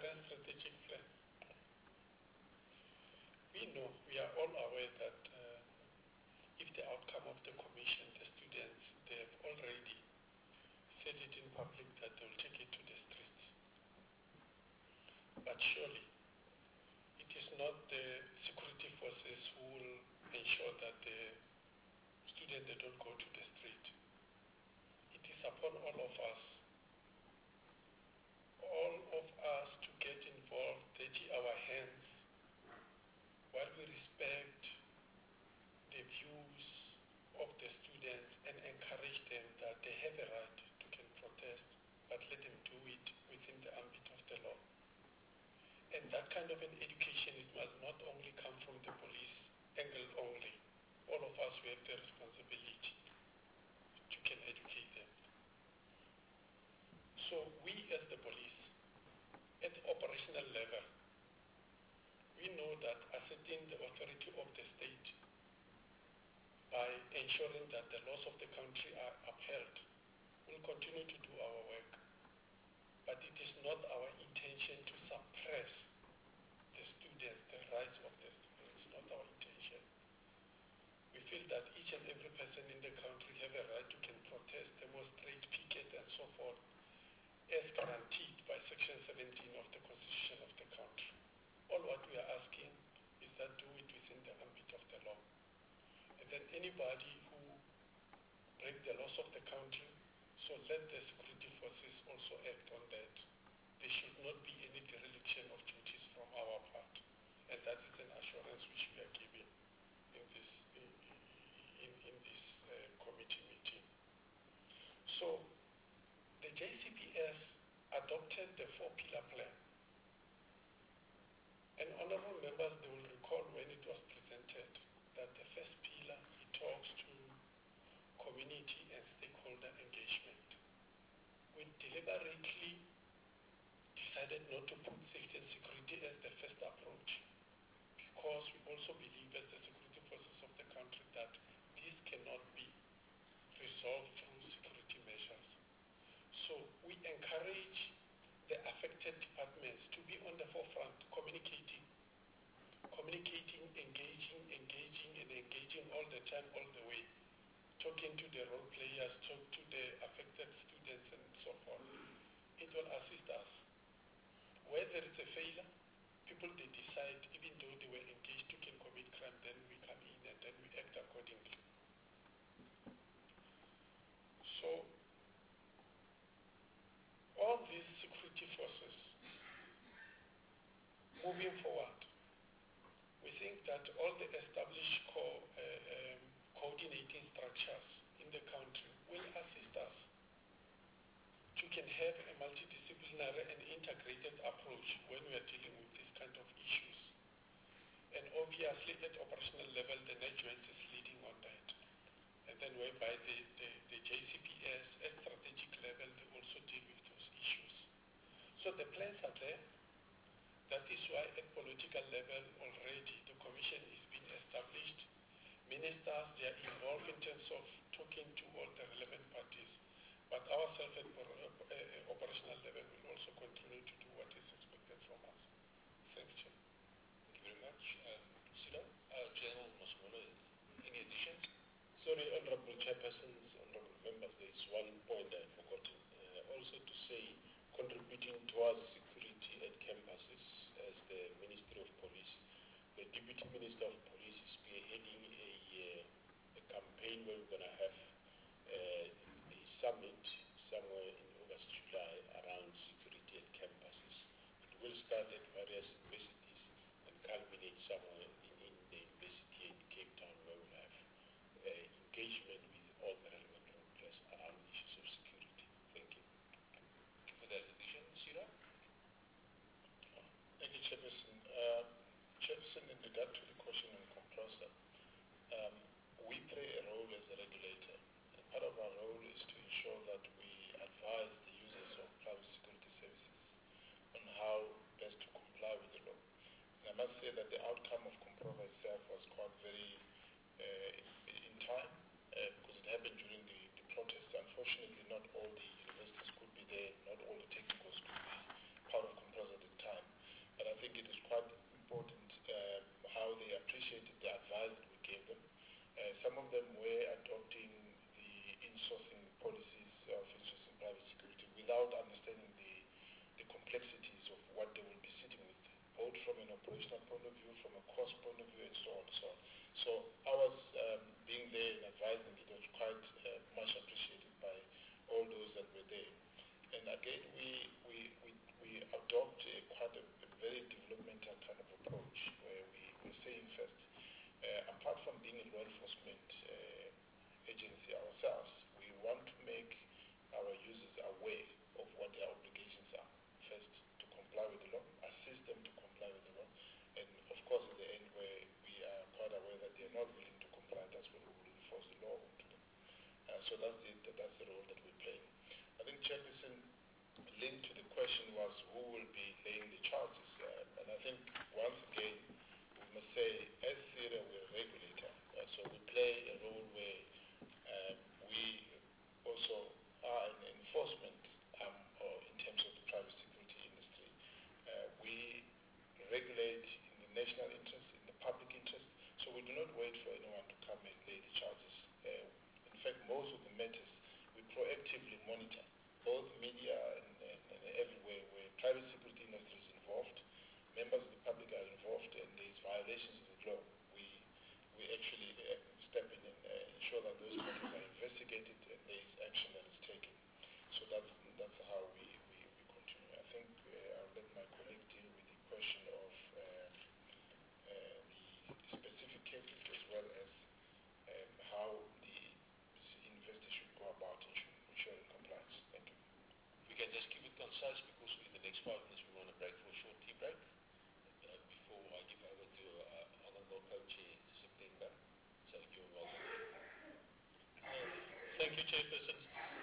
current strategic plan. We know, we are all aware that if the outcome of the commission, the students, they have already said it in public that they will take it to the streets. But surely, it is not the security forces who will ensure that the students they don't go to the street. It is upon all of us to get involved, dirty our hands, while we respect the views of the students and encourage them that they have a right to can protest, but let them do it within the ambit of the law. And that kind of an education, it must not only come from the police angle only. All of us, we have the responsibility to can educate them. So we as the police, at the operational level, we know that asserting the authority of the state by ensuring that the laws of the country are upheld, we'll continue to do our work. But it is not our intention to suppress the students, the rights of the students. It's not our intention. We feel that each and every person in the country have a right to can protest, demonstrate, picket, and so forth, as guaranteed by Section 17 of the Constitution of the country. All what we are asking is that do it within the ambit of the law. And then anybody who break the laws of the country, so let the security forces also act on that. There should not be any dereliction of duties from our part. And that is an assurance which we are giving in this, committee meeting. So the JCPS adopted the 4-pillar plan. And honorable members, they will recall when it was presented that the first pillar, it talks to community and stakeholder engagement. We deliberately decided not to put safety and security as the first approach, because we also believe as the security forces of the country that this cannot be resolved through security measures. So we encourage the affected departments to be on the forefront, communicating, engaging all the time, all the way, talking to the role players, talk to the affected students and so forth. It will assist us. Where there is a failure, people they decide, even though they were engaged to can commit crime, then we come in and then we act accordingly. So all these security forces moving forward, we think that all the established coordinating structures in the country will assist us to can have a multidisciplinary and integrated approach when we are dealing with these kind of issues. And obviously at operational level, the NEJOINTS is leading on that. And then whereby the JCPS at strategic level, they also deal with those issues. So the plans are there. That is why at political level already the commission is being established. Ministers, they are involved in terms of talking to all the relevant parties. But ourselves at operational level will also continue to do what is expected from us. Thanks, Chair. Thank you very much. Sila, General Masumolo, any additions? Sorry, Honorable Chairpersons, Honorable Members, there is one point I've forgotten. Also to say, contributing towards security at campuses as the Ministry of Police. The Deputy Minister of Police is spearheading a campaign where we're going to have a summit somewhere in August, July around security at campuses. It will start at various universities and culminate somewhere in the university in Cape Town where we'll have engagement with all the relevant role players around issues of security. Thank you. Thank you for that addition. Sira? Thank you, Chairperson. Chairperson, in regard to the question on compressor, we play a role as a regulator. And part of our role is to ensure that we advise the users of private security services on how best to comply with the law. And I must say that the outcome of compressor itself was quite very in time, because it happened during the protests. Unfortunately, not all the universities could be there, not all the technicals could be part of compressor at the time. from an operational point of view, from a cost point of view, and so on and so on. So ours being there and advising, it was quite much appreciated by all those that were there. And again, we adopt quite a very developmental kind of approach where we're saying first, apart from being a law enforcement agency ourselves, we want to make our users aware of what their obligations are. First, to comply with the law, assist them to comply with the law, and of course at the end where we are quite aware that they are not willing to comply, that's when we will enforce the law onto them. So that's the role that we play. I think Chairperson, linked to the question was who will be laying the charges, and I think once again we must say as CERA we're a regulator, so we play a role where we also are an enforcement or in terms of the private security industry. We regulate in the national interest, in the public interest, so we do not wait for anyone to come and lay the charges. In fact, most of the matters we proactively monitor, both media and everywhere where private security industry is involved, members of the public are involved, and there is violations of the law. We actually step in and ensure that those matters are investigated and there is action that is taken. So that's how we continue. I think I'll let my colleague deal with the question of the specific cases as well as how the investor should go about ensuring compliance. Thank you. We can just keep it concise because in the next 5 minutes we want to break for a short tea break before I give over to Honorable Co-Chair September. So you're welcome. Thank you, Chairperson.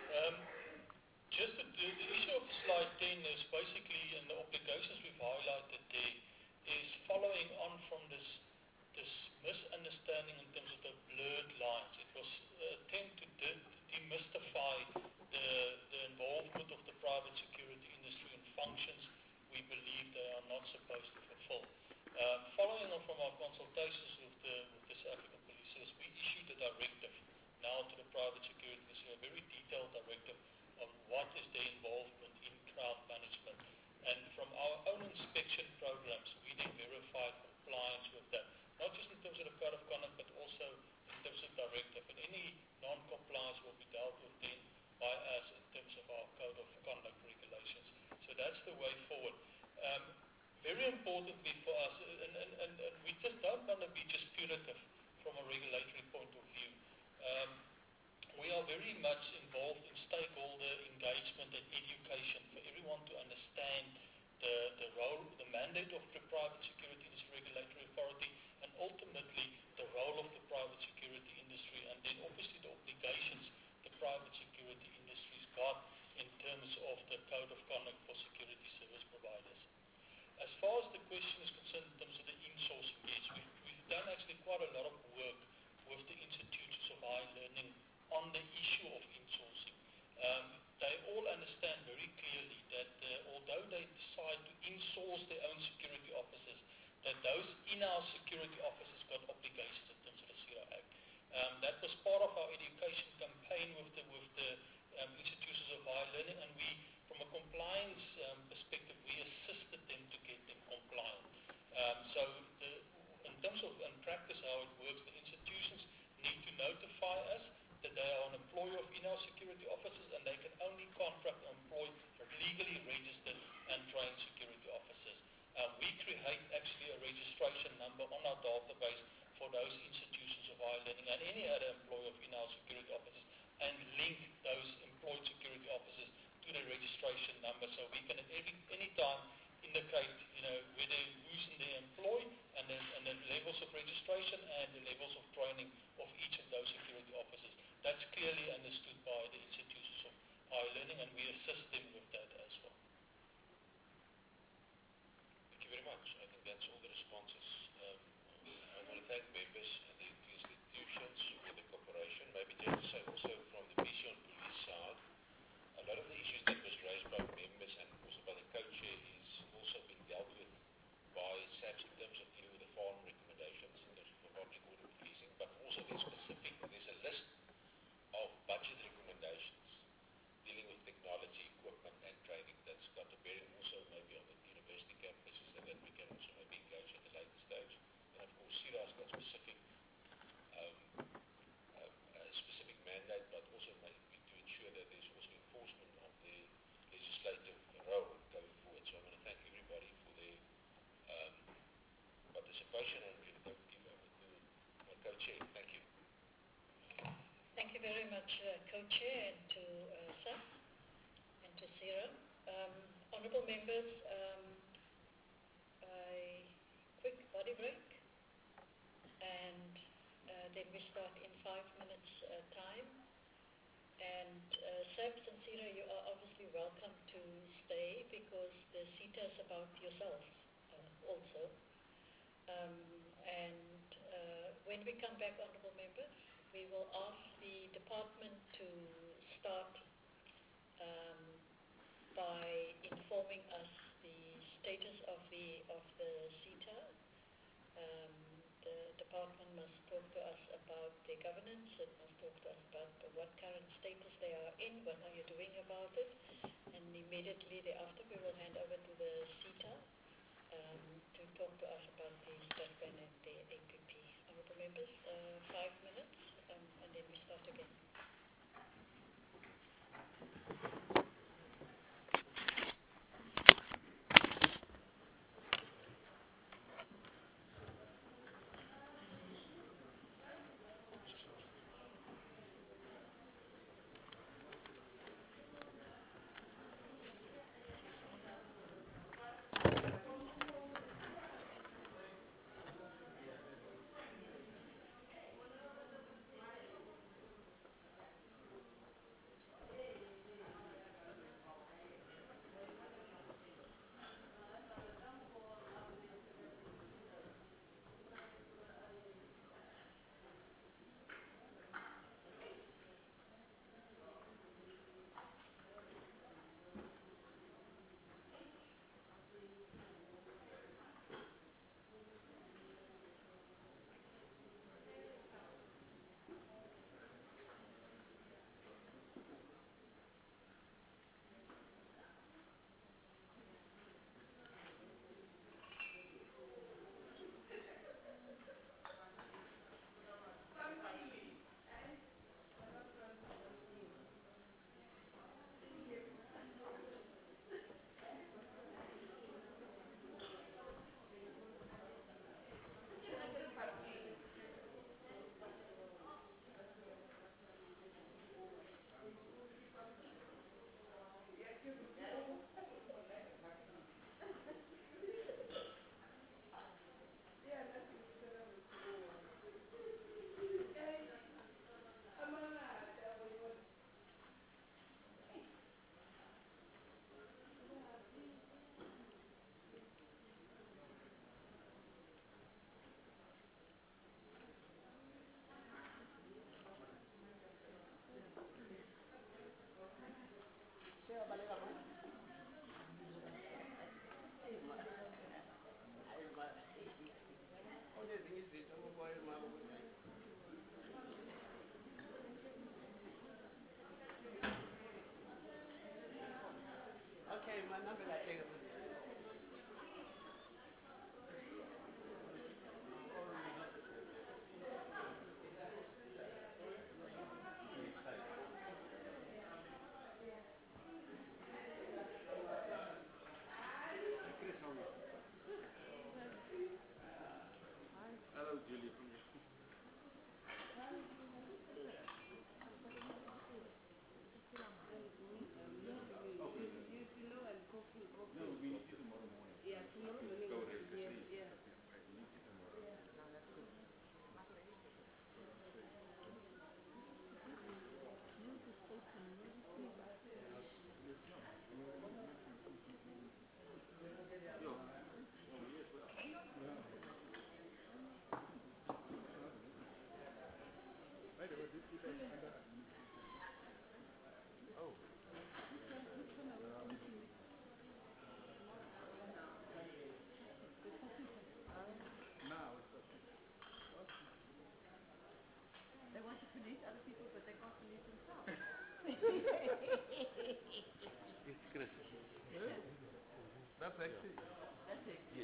Just the issue of slide 10 is basically, and the obligations we've highlighted there, is following on from this misunderstanding in terms of the blurred lines. It was attempt to demystify the involvement of the private security industry in functions we believe they are not supposed to fulfill. Following on from our consultations with the South African Police Service, we issued a directive now to the private security industry, a very detailed directive on what is their involvement in crowd management. And from our own inspection programs, we then verified compliance with that, not just in terms of the code of conduct, but also in terms of directive. And any non-compliance will be dealt with then by us in terms of our code of conduct regulations. So that's the way forward. Very importantly for us, and we just don't want to be just punitive from a regulatory point of view. We are very much involved in stakeholder engagement and education for everyone to understand the role, the mandate of the private security industry regulatory authority, and ultimately the role of the private security industry, and then obviously the obligations the private security industry's got in terms of the code of conduct for security service providers. As far as the question is concerned in terms of the insourcing, yes, we've done actually quite a lot of work with the institutions of higher learning on the issue of insourcing. They all understand very clearly that although they decide to insource their own security officers, that those in-house security officers got obligations in terms of the CERA Act. That was part of our education campaign with the institutions of higher learning, and we, from a compliance perspective, we assisted them to get them compliant. So in terms of in practice how it works, the institutions need to notify us that they are an employer of in-house security officers, and they can only contract or employ legally registered and trained security officers. We create actually a registration number on our database for those institutions of higher learning and any other employer of in-house security officers, and link those employed security officers to the registration number, so we can at any time indicate, whether who's in their employ and the levels of registration and the levels of training of each of those security officers. That's clearly understood by the institutions of higher learning, and we assist them with that as well. Thank you very much. I think that's all the responses. I want to thank members and the institutions for the cooperation. Maybe just to say also from the Vision Police side, a lot of the issues that was raised by members and also by the co-chair is also being dealt with by SAPS in terms of dealing with the farm recommendations in terms of public order policing, but also there's a list of budget recommendations dealing with technology, equipment and training that's got a bearing also maybe on the university campuses, and that we can also maybe legislative role going forward. So I want to thank everybody for their participation and give over to my co-chair. Thank you. Thank you very much, co-chair, and to Saf and to Sarah. Honourable members, a quick body break, and then we start in 5 minutes time. And Saf and Sarah, you are obviously welcome to stay because the CETA is about yourselves also. When we come back, honourable members, we will ask the department to start by informing us the status of the CETA. The department must talk to us about their governance. It must talk to us about what current status they are in, what are you doing about it, and immediately thereafter we will hand over to the CETA to talk to us about the STATBAN and the APP. Honourable members, 5 minutes, and then we start again. It's Chris. That's actually. That's it. Yes.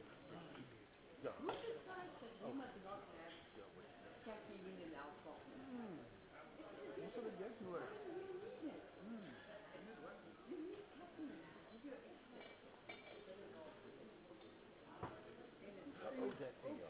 Yeah. Who decides that we must not have caffeine in our coffee? Most of the guests know it. You need caffeine.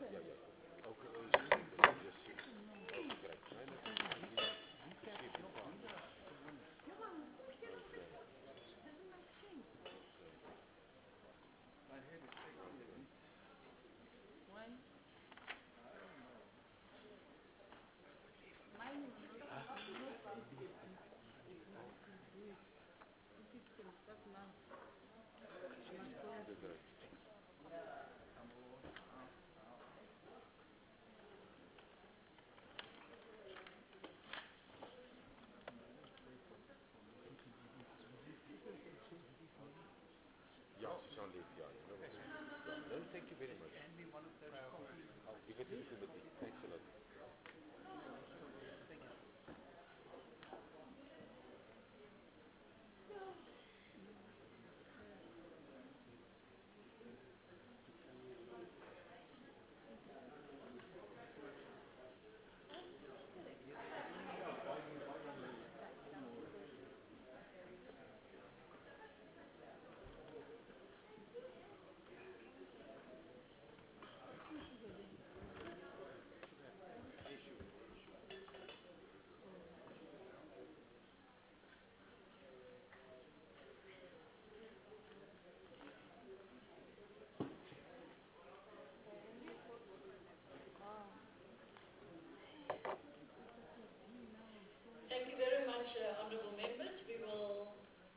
Thank you very much, honorable members. We will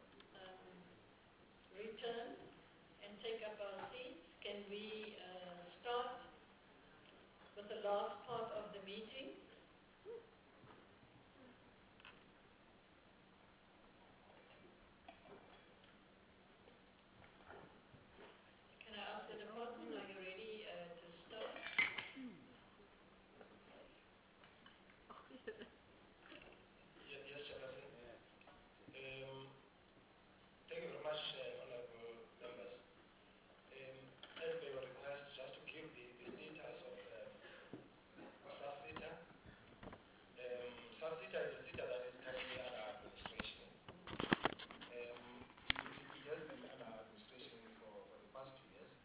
return and take up our seats. Can we start with the last part of the meeting? Can I ask the department, are you ready to start? Yes, Chairperson. Thank you very much, honorable members. As per your request, just to give the status of SASITA. SASITA is a SITA that is currently under administration. It has been under administration for the past 2 years.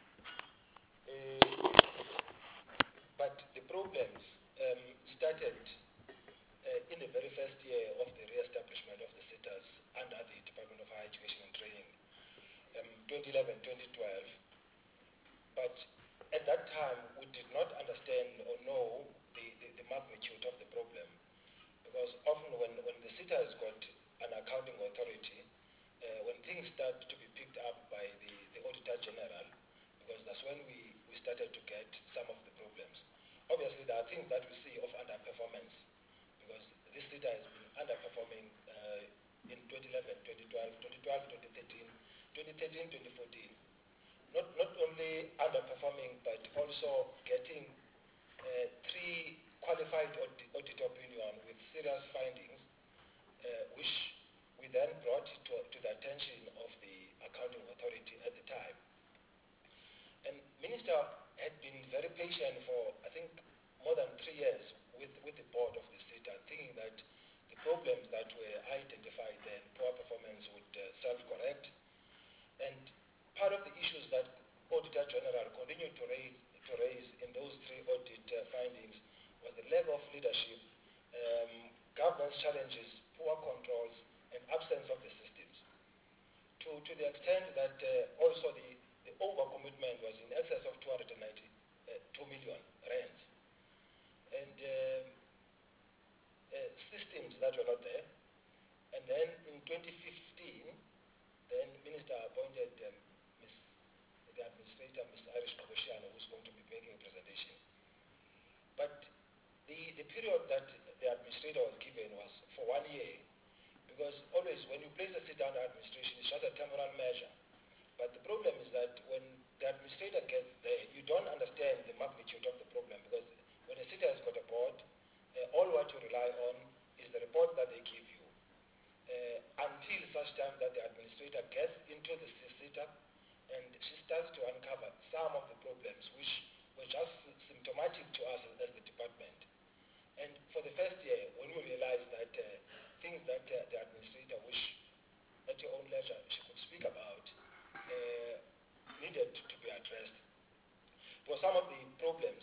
But the problems started in the very first year of the re-establishment of the SITAs under the Department of Higher Education and Training, 2011-2012. But at that time, we did not understand or know the magnitude of the problem, because often when the SITA has got an accounting authority, when things start to be picked up by the Auditor General, because that's when we started to get some of the problems. Obviously, there are things that we see of underperformance, because this SITA has been underperforming in 2011, 2012, 2012, 2013, 2014. Not only underperforming, but also getting 3 qualified audit opinion with serious findings, which we then brought to the attention of the accounting authority at the time. And Minister had been very patient for, I think, more than 3 years with the board of the SITA, thinking that the problems that were identified then, poor performance, would self-correct. And part of the issues that Auditor General continued to raise in those 3 audit findings was the lack of leadership, governance challenges, poor controls, and absence of the systems. To the extent that also the overcommitment was in excess of 292 million rands. And systems that were not there. And then in 2015, then Minister appointed the administrator, Ms. Irish Nogoshiano, who's going to be making a presentation. But the period that the administrator was given was for 1 year, because always when you place a SITA under administration, it's just a temporal measure. But the problem is that when the administrator gets there, you don't understand the magnitude of the problem, because when a SITA has got a board, all what you rely on is the report that they give you. Until such time that the administrator gets into the SITA and she starts to uncover some of the problems which were just symptomatic to us as the department. And for the first year, when we realized that things that the administrator, which at your own leisure she could speak about, needed to be addressed. For some of the problems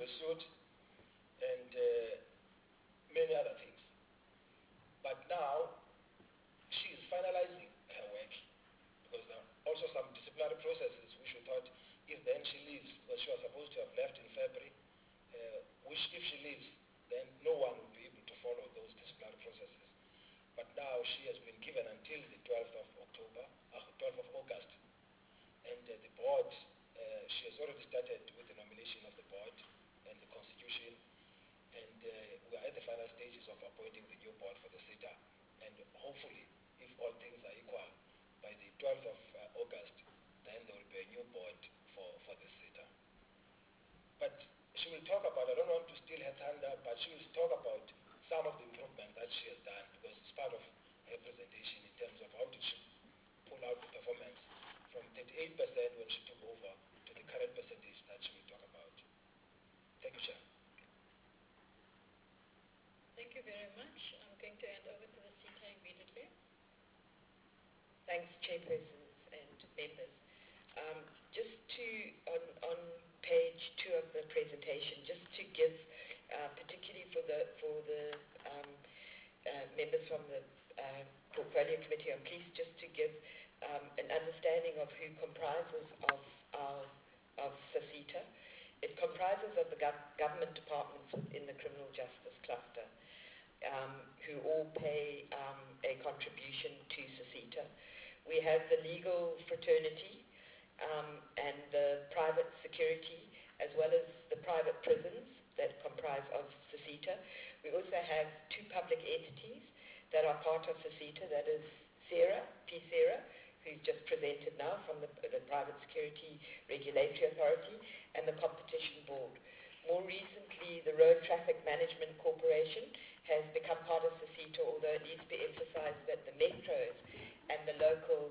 the suit, and many other things. But now, she is finalizing her work because there are also some disciplinary processes which we thought if then she leaves, because she was supposed to have left in February, which if she leaves, then no one will be able to follow those disciplinary processes. But now she has been given until the 12th of October, 12th of August, and the board, she has already started with the nomination of the board and the constitution, and we are at the final stages of appointing the new board for the SETA, and hopefully, if all things are equal, by the 12th of August, then there will be a new board for the SETA. But she will talk about, I don't want to steal her thunder, but she will talk about some of the improvements that she has done because it's part of her presentation in terms of how did she pull out the performance from 38% when she took over to the current percentage that she will talk about. Thank you, Chair. Thank you very much. I'm going to hand over to the SETA immediately. Thanks, chairpersons and members. Just to, on page 2 of the presentation, just to give, particularly for the members from the Portfolio Committee on Police, just to give an understanding of who comprises of SACITA. It comprises of the government departments within the criminal justice cluster, who all pay a contribution to SACITA. We have the legal fraternity and the private security, as well as the private prisons that comprise of SACITA. We also have 2 public entities that are part of SACITA, that is SERA, PSERA, who's just presented now from the Private Security Regulatory Authority, and the Competition Board. More recently, the Road Traffic Management Corporation has become part of SACITA, although it needs to be emphasized that the metros and the local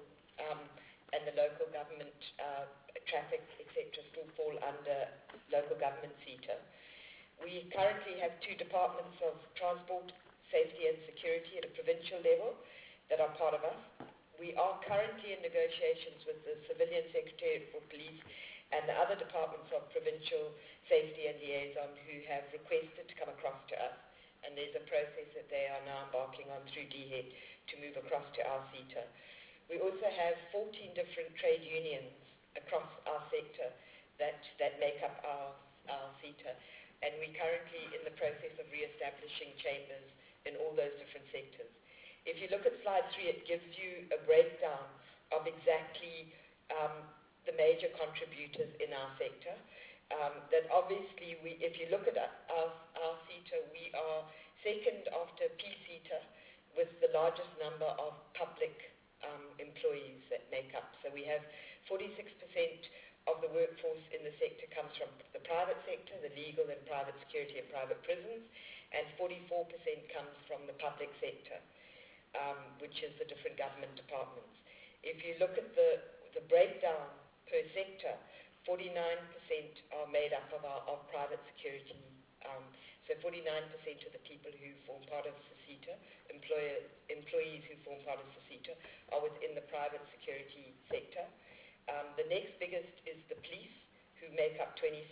government traffic, etc., still fall under local government SETA. We currently have 2 departments of transport, safety and security at a provincial level that are part of us. We are currently in negotiations with the Civilian Secretariat for Police and the other departments of provincial safety and liaison who have requested to come across to us. And there's a process that they are now embarking on through DHET to move across to our SETA. We also have 14 different trade unions across our sector that make up our SETA. And we're currently in the process of re-establishing chambers in all those different sectors. If you look at slide 3, it gives you a breakdown of exactly the major contributors in our sector. That obviously, if you look at our SETA, we are second after PSETA with the largest number of public employees that make up. So we have 46% of the workforce in the sector comes from the private sector, the legal and private security and private prisons, and 44% comes from the public sector, which is the different government departments. If you look at the breakdown per sector, 49% are made up of private security. So 49% of the people who form part of SACITA, employees who form part of SACITA, are within the private security sector. The next biggest is the police, who make up 26%.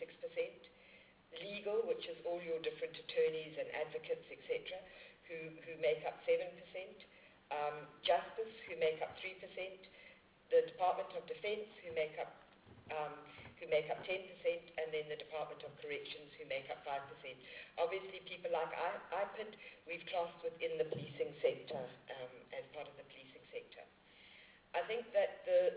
Legal, which is all your different attorneys and advocates, etc., who make up 7%. Justice, who make up 3%. The Department of Defence, who make up 10%, and then the Department of Corrections, who make up 5%. Obviously, people like IPID, we've classed within the policing sector as part of the policing sector. I think that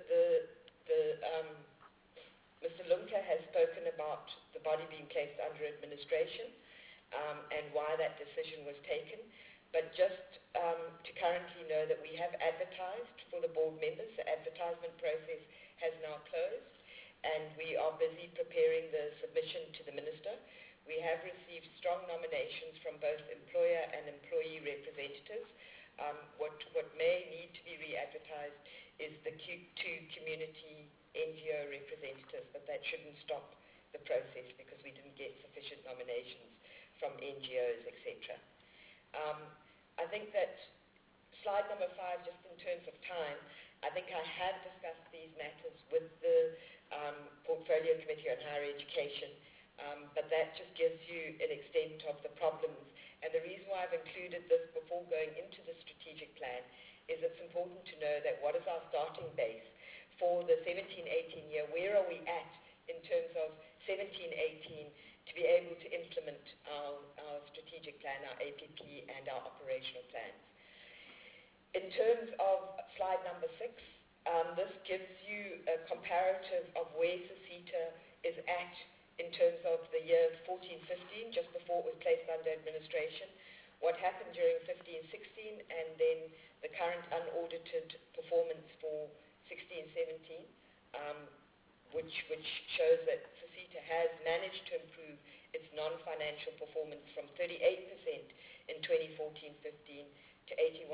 Mr. Lumka has spoken about the body being placed under administration and why that decision was taken. But just to currently know that we have advertised for the board members. The advertisement process has now closed, and we are busy preparing the submission to the Minister. We have received strong nominations from both employer and employee representatives. What may need to be re-advertised is the 2 community NGO representatives, but that shouldn't stop the process because we didn't get sufficient nominations from NGOs, etc. I think that slide number 5, just in terms of time, I think I have discussed these matters with the Portfolio Committee on Higher Education. but that just gives you an extent of the problems. And the reason why I've included this before going into the strategic plan is it's important to know that what is our starting base for the 17-18 year, where are we at in terms of 17-18 to be able to implement our strategic plan, our APP and our operational plans. In terms of slide number 6, this gives you a comparative of where SASITA is at in terms of the year 14-15, just before it was placed under administration, what happened during 15-16, and then the current unaudited performance for 16-17, which shows that SASITA has managed to improve its non-financial performance from 38% in 2014-15 to 81%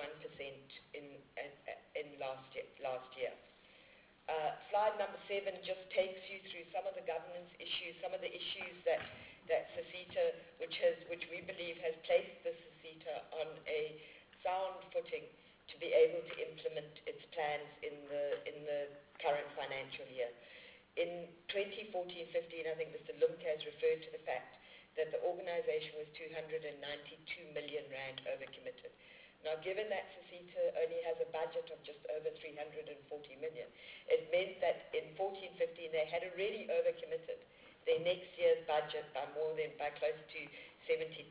in last year. Slide number 7 just takes you through some of the governance issues, some of the issues that SASITA, which we believe has placed the SASITA on a sound footing to be able to implement its plans in the current financial year. In 2014-15, I think Mr. Lumke has referred to the fact that the organization was 292 million rand overcommitted. Now, given that SASITA only has a budget of just over 340 million, it meant that in 14-15 they had already overcommitted their next year's budget by close to 70%.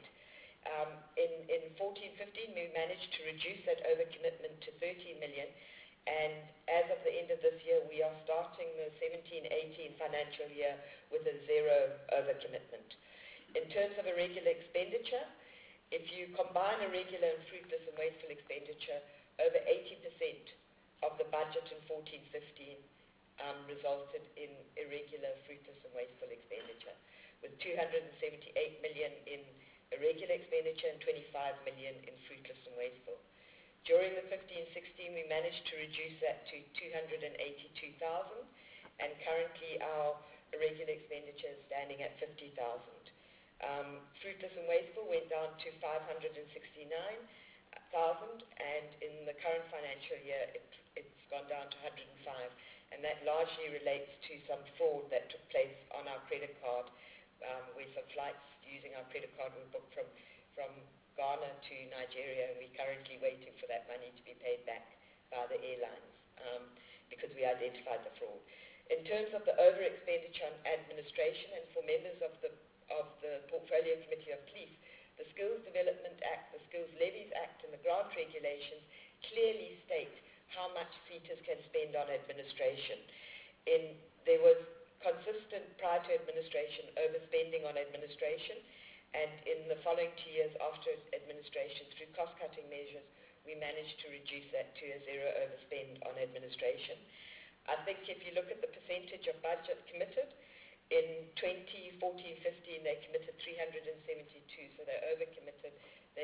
In 14-15 we managed to reduce that overcommitment to 13 million, and as of the end of this year we are starting the 17-18 financial year with a zero overcommitment. In terms of irregular expenditure, if you combine irregular and fruitless and wasteful expenditure, over 80% of the budget in 14-15 resulted in irregular, fruitless and wasteful expenditure, with 278 million in irregular expenditure and 25 million in fruitless and wasteful. During the 15-16 we managed to reduce that to 282,000, and currently our irregular expenditure is standing at 50,000. Fruitless and wasteful went down to 569,000, and in the current financial year it's gone down to 105, and that largely relates to some fraud that took place on our credit card, where some flights using our credit card were booked from Ghana to Nigeria, and we're currently waiting for that money to be paid back by the airlines because we identified the fraud. In terms of the over expenditure on administration, and for members of the Portfolio Committee of Police, the Skills Development Act, the Skills Levies Act and the grant regulations clearly state how much SETAs can spend on administration. There was consistent prior to administration overspending on administration, and in the following 2 years after administration, through cost-cutting measures, we managed to reduce that to a zero overspend on administration. I think if you look at the percentage of budget committed, in 2014-15 they committed 372, so they overcommitted.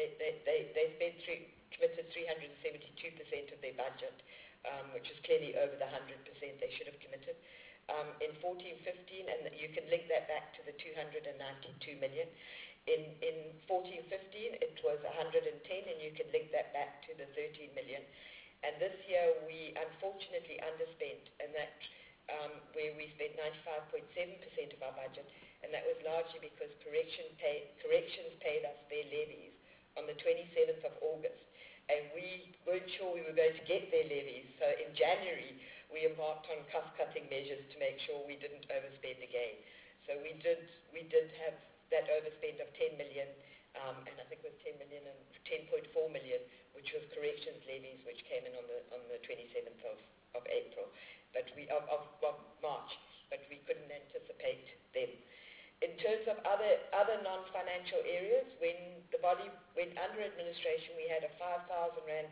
Committed 372% of their budget, which is clearly over the 100% they should have committed. In 14-15, and you can link that back to the 292 million. In 14-15 it was 110, and you can link that back to the 13 million. And this year we unfortunately underspent, and that where we spent 95.7% of our budget, and that was largely because corrections paid us their levies on the 27th of August, and we weren't sure we were going to get their levies. So in January we embarked on cost-cutting measures to make sure we didn't overspend again. So we did have that overspend of 10 million, and I think it was 10.4 million, which was corrections levies, which came in on the 27th of April, of March, but we couldn't anticipate them. In terms of other non-financial areas, when the body went under administration, we had a 50,000 rand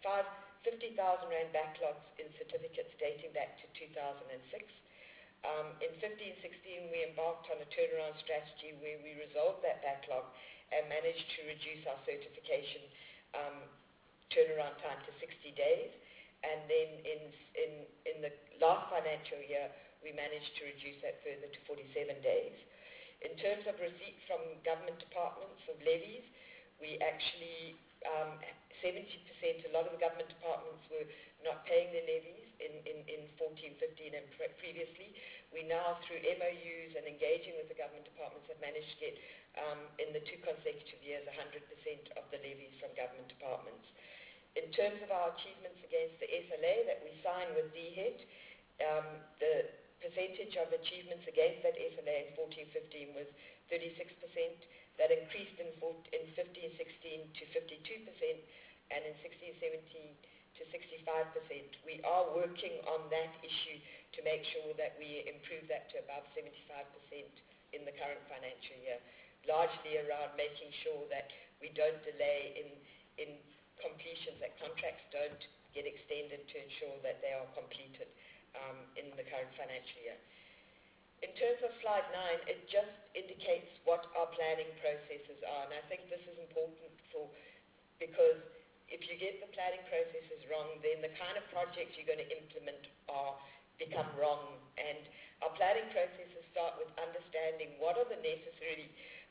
backlogs in certificates dating back to 2006. In 15-16, we embarked on a turnaround strategy where we resolved that backlog and managed to reduce our certification turnaround time to 60 days. And then in the last financial year, we managed to reduce that further to 47 days. In terms of receipts from government departments of levies, we actually, 70%, a lot of the government departments were not paying their levies, in 14, 15 and previously. We now, through MOUs and engaging with the government departments, have managed to get, in the 2 consecutive years, 100% of the levies from government departments. In terms of our achievements against the SLA that we signed with DHET, the percentage of achievements against that SLA in 14-15 was 36%. That increased in 15-16 to 52%, and in 16-17 to 65%. We are working on that issue to make sure that we improve that to above 75% in the current financial year, largely around making sure that we don't delay in completions, that contracts don't get extended to ensure that they are completed in the current financial year. In terms of slide 9, it just indicates what our planning processes are, and I think this is important because if you get the planning processes wrong, then the kind of projects you're going to implement become wrong. And our planning processes start with understanding what are the necessary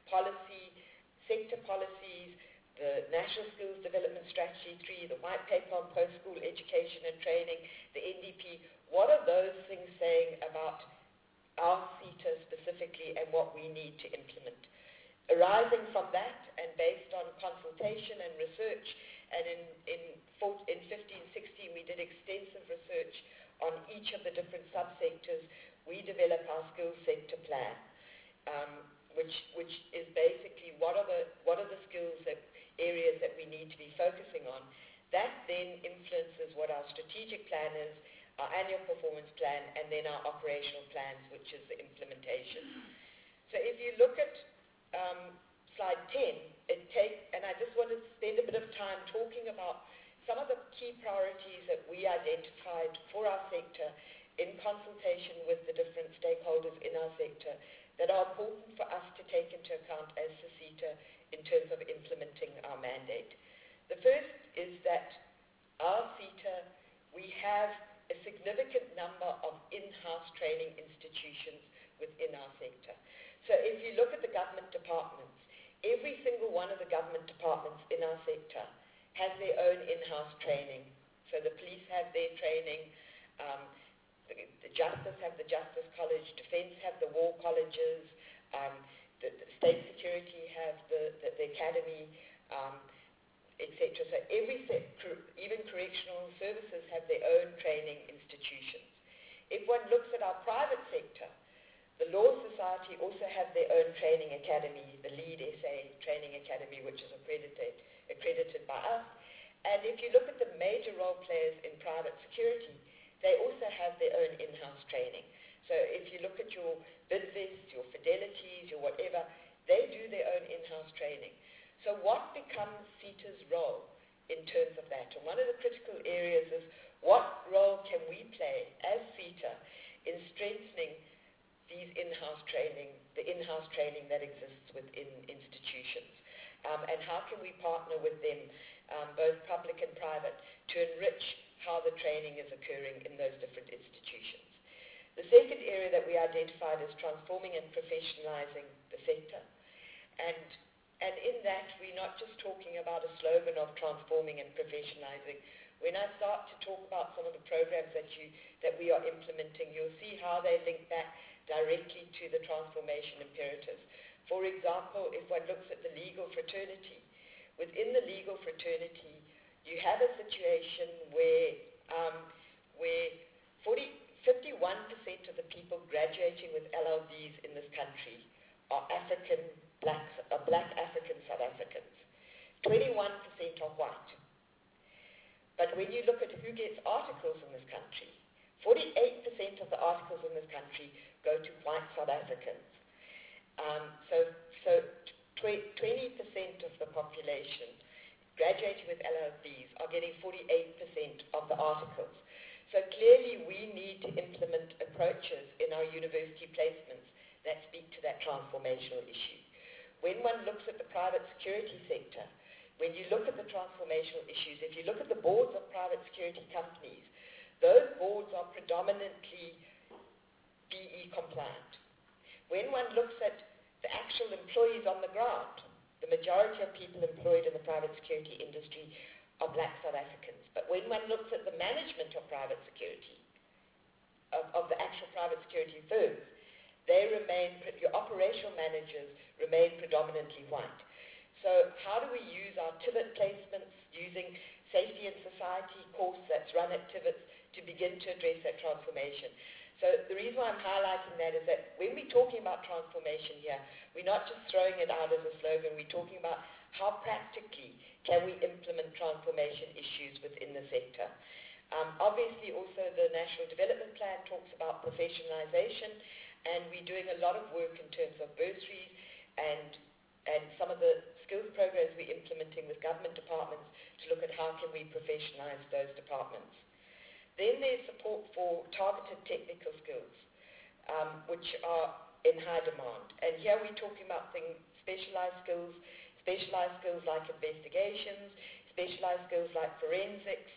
sector policies, the National Skills Development Strategy 3, the White Paper on Post-School Education and Training, the NDP. What are those things saying about our CETA specifically and what we need to implement? Arising from that and based on consultation and research, and in 15-16 we did extensive research on each of the different subsectors, we develop our skills sector plan, which is basically what are the skills areas that we need to be focusing on. That then influences what our strategic plan is, our annual performance plan, and then our operational plans, which is the implementation. So if you look at slide 10, and I just want to spend a bit of time talking about some of the key priorities that we identified for our sector in consultation with the different stakeholders in our sector that are important for us to take into account as the CETA in terms of implementing our mandate. The first is that our CETA, we have a significant number of in-house training institutions within our sector. So if you look at the government departments, every single one of the government departments in our sector has their own in-house training. So the police have their training, the Justice have the Justice College, Defence have the War Colleges, the State Security have the Academy, etc. So even correctional services have their own training institutions. If one looks at our private sector, the Law Society also have their own training academy, the Lead SA Training Academy, which is accredited by us. And if you look at the major role players in private security, they also have their own in-house training. So if you look at your Bidvest, your Fidelities, your whatever, they do their own in-house training. So what becomes CETA's role in terms of that? And one of the critical areas is what role can we play as CETA in strengthening these in-house training, the in-house training that exists within institutions? And how can we partner with them, both public and private, to enrich how the training is occurring in those different institutions? The second area that we identified is transforming and professionalizing the sector. And in that, we're not just talking about a slogan of transforming and professionalizing. When I start to talk about some of the programs that we are implementing, you'll see how they link back directly to the transformation imperatives. For example, if one looks at the legal fraternity, within the legal fraternity, you have a situation where 51% of the people graduating with LLBs in this country are black African South Africans. 21% are white. But when you look at who gets articles in this country, 48% of the articles in this country go to white South Africans. So 20% of the population graduating with LLBs are getting 48% of the articles. So clearly we need to implement approaches in our university placements that speak to that transformational issue. When one looks at the private security sector, when you look at the transformational issues, if you look at the boards of private security companies, those boards are predominantly BE compliant. When one looks at the actual employees on the ground, the majority of people employed in the private security industry are black South Africans. But when one looks at the management of private security, of the actual private security firms, your operational managers remain predominantly white. So how do we use our TIVET placements using Safety and Society course that's run at TIVET to begin to address that transformation? So the reason why I'm highlighting that is that when we're talking about transformation here, we're not just throwing it out as a slogan, we're talking about how practically can we implement transformation issues within the sector. Obviously also the National Development Plan talks about professionalization, and we're doing a lot of work in terms of bursaries and some of the skills programs we're implementing with government departments to look at how can we professionalize those departments. Then there's support for targeted technical skills, which are in high demand. And here we're talking about things, specialized skills like investigations, specialized skills like forensics,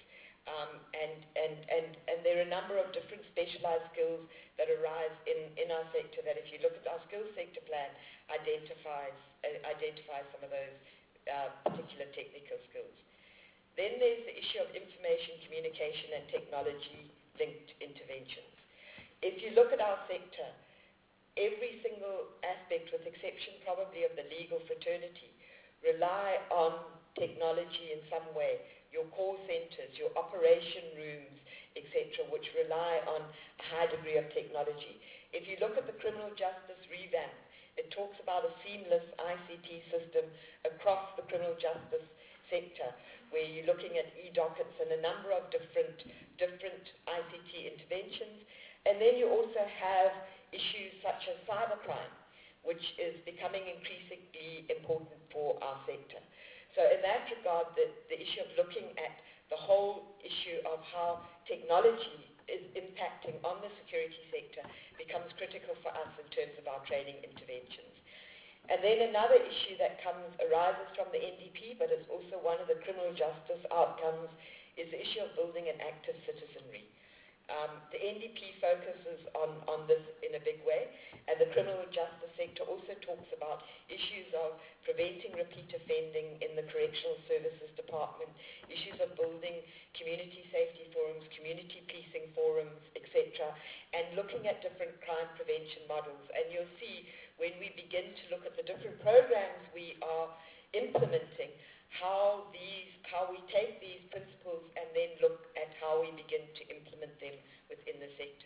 and there are a number of different specialized skills that arise in our sector that, if you look at our skills sector plan, identifies some of those particular technical skills. Then there's the issue of information, communication, and technology-linked interventions. If you look at our sector, every single aspect, with exception probably of the legal fraternity, rely on technology in some way. Your call centers, your operation rooms, etc., which rely on a high degree of technology. If you look at the criminal justice revamp, it talks about a seamless ICT system across the criminal justice sector, where you're looking at e-dockets and a number of different ICT interventions. And then you also have issues such as cybercrime, which is becoming increasingly important for our sector. So in that regard, the issue of looking at the whole issue of how technology is impacting on the security sector becomes critical for us in terms of our training interventions. And then another issue that arises from the NDP, but is also one of the criminal justice outcomes, is the issue of building an active citizenry. The NDP focuses on this in a big way, and the criminal justice sector also talks about issues of preventing repeat offending in the correctional services department, issues of building community safety forums, community policing forums, etc., and looking at different crime prevention models. And you'll see when we begin to look at the different programs we are implementing, how we take these principles and then look at how we begin to implement them within the sector.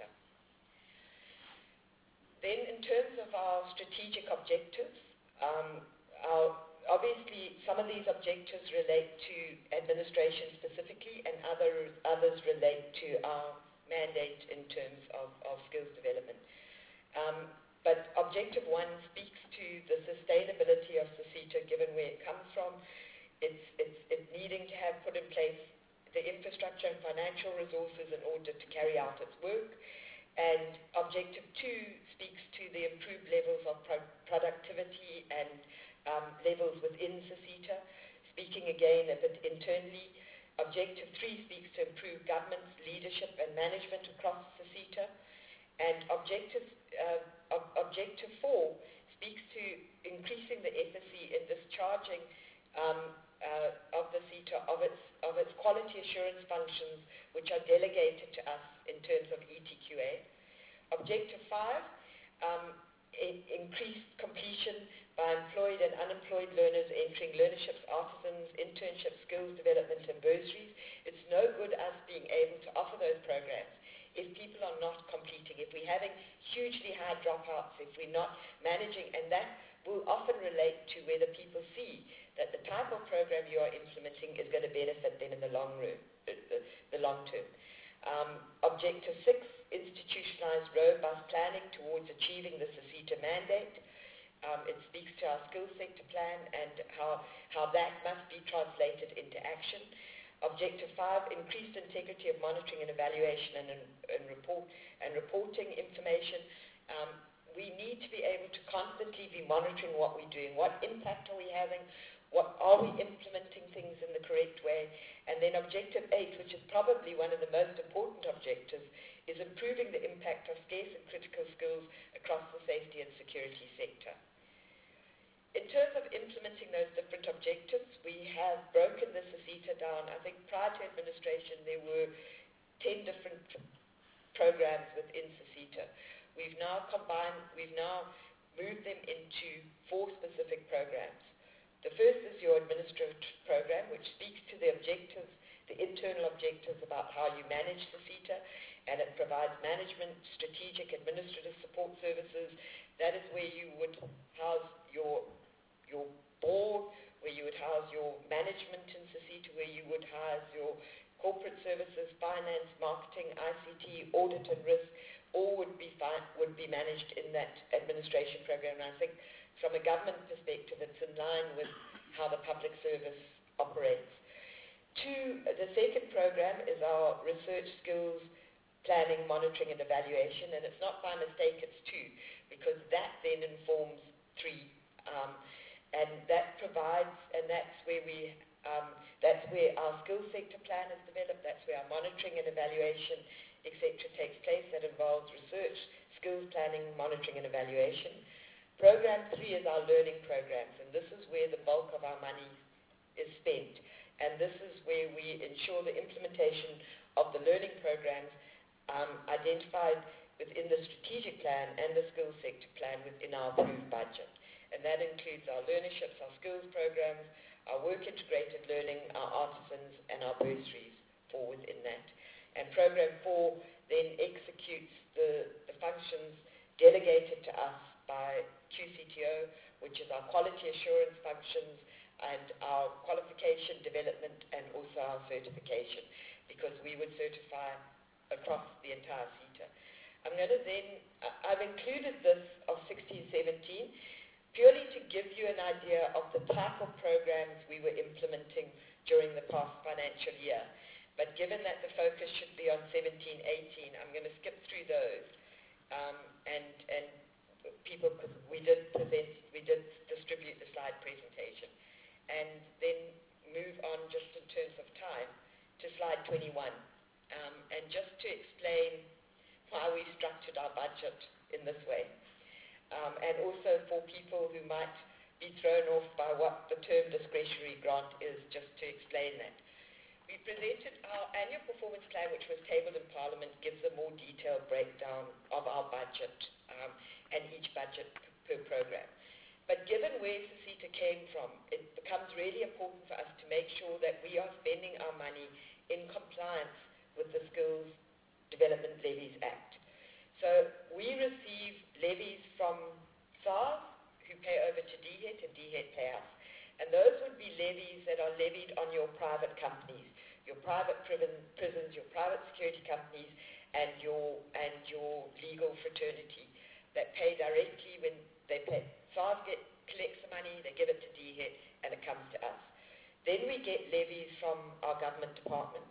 Then in terms of our strategic objectives, obviously some of these objectives relate to administration specifically, and others relate to our mandate in terms of skills development. But objective 1 speaks to the sustainability of CESITA given where it comes from. It's needing to have put in place the infrastructure and financial resources in order to carry out its work. And objective 2 speaks to the improved levels of productivity and levels within CESITA. Speaking again a bit internally, objective 3 speaks to improved governance, leadership and management across CESITA. And objective 4 speaks to increasing the efficacy in discharging of the CETA of its quality assurance functions, which are delegated to us in terms of ETQA. Objective 5, increased completion by employed and unemployed learners entering learnerships, artisans, internships, skills development and bursaries. It's no good us being able to offer those programs if people are not completing, if we're having hugely high dropouts, if we're not managing, and that will often relate to whether people see that the type of program you are implementing is going to benefit them in the long term. Objective 6, institutionalized robust planning towards achieving the CESITA mandate. It speaks to our skills sector plan and how that must be translated into action. Objective 5, increased integrity of monitoring and evaluation and reporting information. We need to be able to constantly be monitoring what we're doing. What impact are we having? Are we implementing things in the correct way? And then objective 8, which is probably one of the most important objectives, is improving the impact of scarce and critical skills across the safety and security sector. In terms of implementing those different objectives, we have broken the CESITA down. I think prior to administration there were 10 different programs within CECITA. We've now moved them into 4 specific programs. The first is your administrative program, which speaks to the objectives, the internal objectives about how you manage CECITA, and it provides management, strategic, administrative support services. That is where you would house your board, where you would house your management in CECITA, where you would house your corporate services, finance, marketing, ICT, audit and risk, all would be managed in that administration program. And I think from a government perspective, it's in line with how the public service operates. The second program is our research skills planning, monitoring and evaluation, and it's not by mistake, it's 2, because that then informs 3. And that provides, and that's where our skills sector plan is developed, that's where our monitoring and evaluation, etc. takes place. That involves research, skills planning, monitoring and evaluation. Program 3 is our learning programs, and this is where the bulk of our money is spent. And this is where we ensure the implementation of the learning programs identified within the strategic plan and the skills sector plan within our approved budget. And that includes our learnerships, our skills programs, our work-integrated learning, our artisans, and our bursaries fall within that. And Program 4 then executes the functions delegated to us by QCTO, which is our quality assurance functions, and our qualification development, and also our certification, because we would certify across the entire CETA. I've included this of 16-17 purely to give you an idea of the type of programs we were implementing during the past financial year. But given that the focus should be on 17-18, I'm going to skip through those. And people, because we did distribute the slide presentation. And then move on just in terms of time to slide 21. And just to explain why we structured our budget in this way. And also for people who might be thrown off by what the term discretionary grant is, just to explain that. We presented our annual performance plan, which was tabled in Parliament, gives a more detailed breakdown of our budget and each budget per program. But given where CECITA came from, it becomes really important for us to make sure that we are spending our money in compliance with the Skills Development Levies Act. So we receive levies from SARS, who pay over to DHET, and DHET pay us. And those would be levies that are levied on your private companies, your private prisons, your private security companies, and your legal fraternity that pay directly when they pay. SARS collects the money, they give it to DHET, and it comes to us. Then we get levies from our government departments,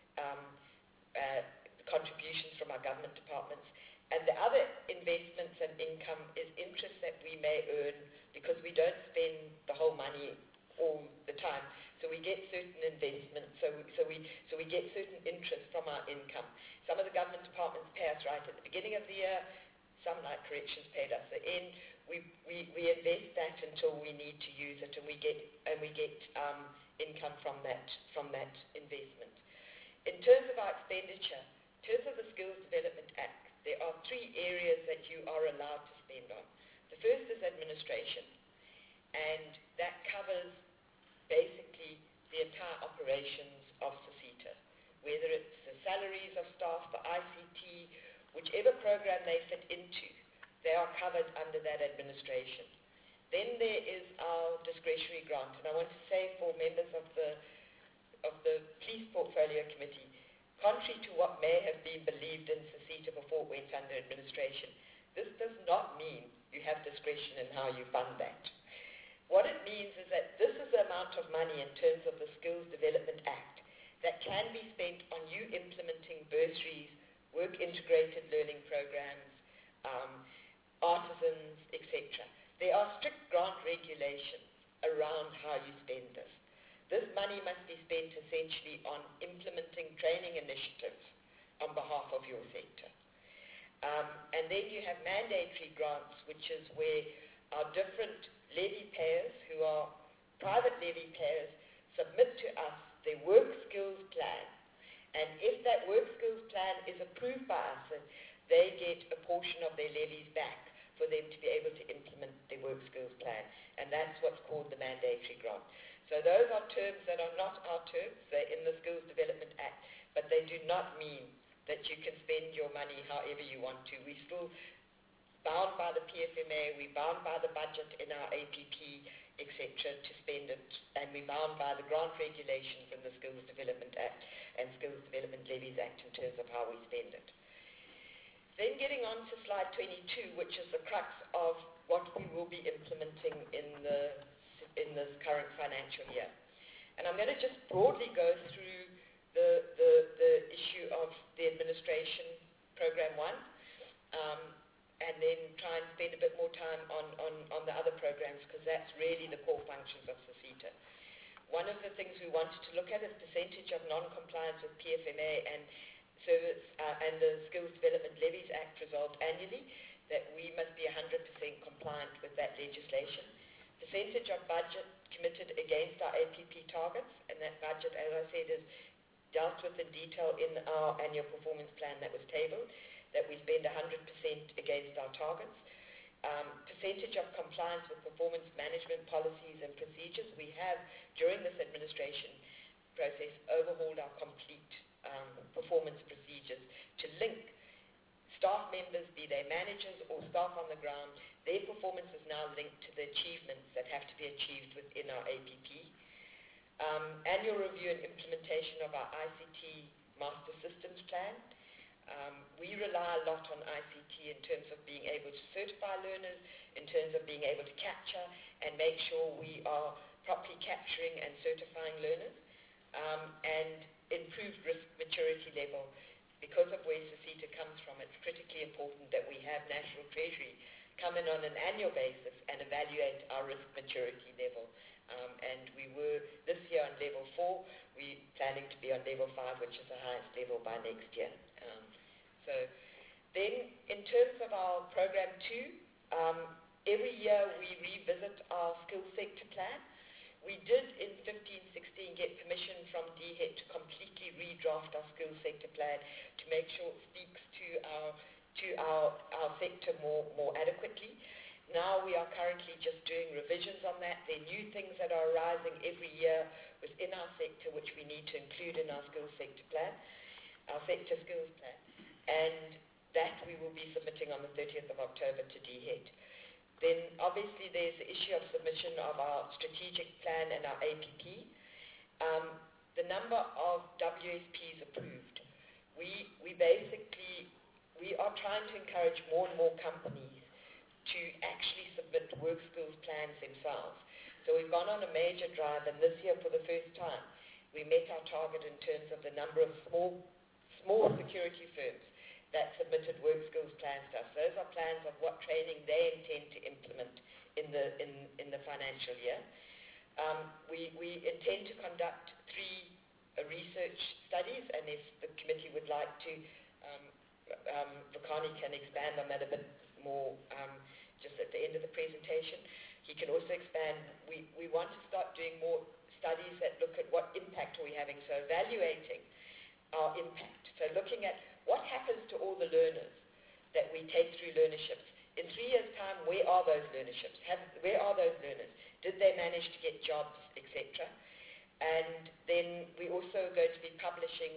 contributions from our government departments. And the other investments and income is interest that we may earn because we don't spend the whole money all the time. So we get certain investments, so we get certain interest from our income. Some of the government departments pay us right at the beginning of the year, some like corrections paid us at the end. We invest that until we need to use it, and we get income from that investment. In terms of our expenditure, in terms of the Skills Development Act, there are 3 areas that you are allowed to spend on. The first is administration, and that covers basically the entire operations of CECITA, whether it's the salaries of staff, the ICT, whichever program they fit into, they are covered under that administration. Then there is our discretionary grant, and I want to say for members of the Police Portfolio Committee, contrary to what may have been believed in CECITA before it went under administration, this does not mean you have discretion in how you fund that. What it means is that this is the amount of money in terms of the Skills Development Act that can be spent on you implementing bursaries, work-integrated learning programs, artisans, etc. There are strict grant regulations around how you spend this. This money must be spent essentially on implementing training initiatives on behalf of your sector. And then you have mandatory grants, which is where our different levy payers, who are private levy payers, submit to us their work skills plan. And if that work skills plan is approved by us, they get a portion of their levies back for them to be able to implement their work skills plan. And that's what's called the mandatory grant. So those are terms that are not our terms. They're in the Skills Development Act, but they do not mean that you can spend your money however you want to. We're still bound by the PFMA, we're bound by the budget in our APP, etc., to spend it, and we're bound by the grant regulations in the Skills Development Act and Skills Development Levies Act in terms of how we spend it. Then getting on to slide 22, which is the crux of what we will be implementing in this current financial year. And I'm going to just broadly go through the issue of the administration program 1, and then try and spend a bit more time on the other programs, because that's really the core functions of SASITA. One of the things we wanted to look at is percentage of non-compliance with PFMA and service and the Skills Development Levies Act result annually, that we must be 100% compliant with that legislation. Percentage of budget committed against our APP targets, and that budget, as I said, is dealt with in detail in our annual performance plan that was tabled, that we spend 100% against our targets. Percentage of compliance with performance management policies and procedures. We have, during this administration process, overhauled our complete performance procedures to link staff members, be they managers or staff on the ground. Their performance is now linked to the achievements that have to be achieved within our APP. Annual review and implementation of our ICT Master Systems Plan. We rely a lot on ICT in terms of being able to certify learners, in terms of being able to capture and make sure we are properly capturing and certifying learners, and improved risk maturity level. Because of where SASITA comes from, it's critically important that we have National Treasury come in on an annual basis and evaluate our risk maturity level. And we were this year on level 4, we're planning to be on level 5, which is the highest level by next year. So then, in terms of our program 2, every year we revisit our skills sector plan. We did in 15-16 get permission from DHET to completely redraft our skills sector plan to make sure it speaks to our sector more adequately. Now we are currently just doing revisions on that. There are new things that are arising every year within our sector which we need to include in our skills sector plan, our sector skills plan. And that we will be submitting on the 30th of October to DHET. Then obviously there's the issue of submission of our strategic plan and our APP. The number of WSPs approved. We are trying to encourage more and more companies to actually submit work skills plans themselves. So we've gone on a major drive, and this year for the first time we met our target in terms of the number of small security firms that submitted work skills plans to us. Those are plans of what training they intend to implement in the financial year. We intend to conduct 3 research studies, and if the committee would like to, Vukani can expand on that a bit more just at the end of the presentation. He can also expand. We want to start doing more studies that look at what impact are we having, so evaluating our impact. So looking at what happens to all the learners that we take through learnerships. In 3 years' time, where are those learnerships? Where are those learners? Did they manage to get jobs, etc.? And then we're also going to be publishing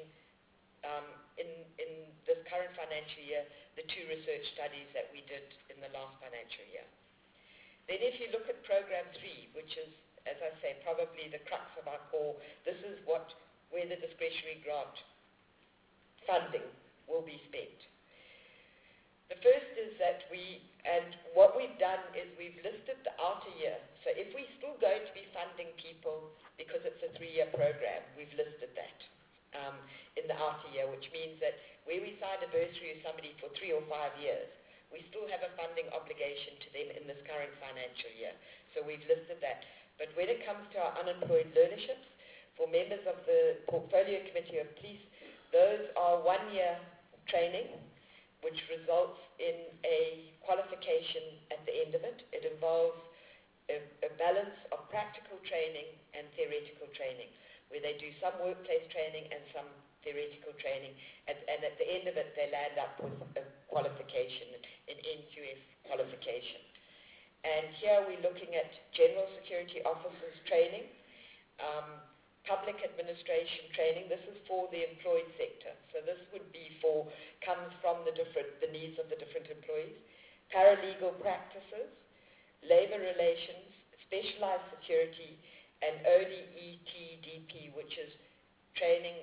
in this current financial year the 2 research studies that we did in the last financial year. Then if you look at program 3, which is, as I say, probably the crux of our core, this is where the discretionary grant funding will be spent. The first is that what we've done is we've listed the outer year. So if we're still going to be funding people because it's a 3-year program, we've listed that in the outer year, which means that where we sign a bursary with somebody for 3 or 5 years, we still have a funding obligation to them in this current financial year. So we've listed that. But when it comes to our unemployed learnerships, for members of the Portfolio Committee of Police, those are 1-year training, which results in a qualification at the end of it. It involves a balance of practical training and theoretical training, where they do some workplace training and some theoretical training, and at the end of it they land up with a qualification, an NQF qualification. And here we're looking at general security officers training, public administration training. This is for the employed sector. So this would be comes from the needs of the different employees. Paralegal practices, labor relations, specialized security, and ODETDP, which is training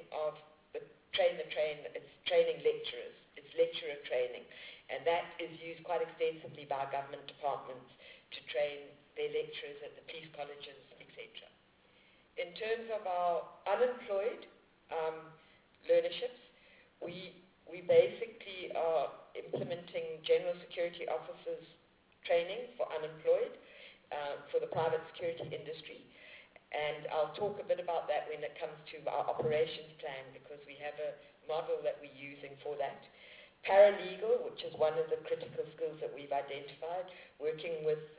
it's training lecturers. It's lecturer training. And that is used quite extensively by government departments to train their lecturers at the police colleges, etc. In terms of our unemployed learnerships, we basically are implementing general security officers training for unemployed for the private security industry. And I'll talk a bit about that when it comes to our operations plan, because we have a model that we're using for that. Paralegal, which is one of the critical skills that we've identified, working with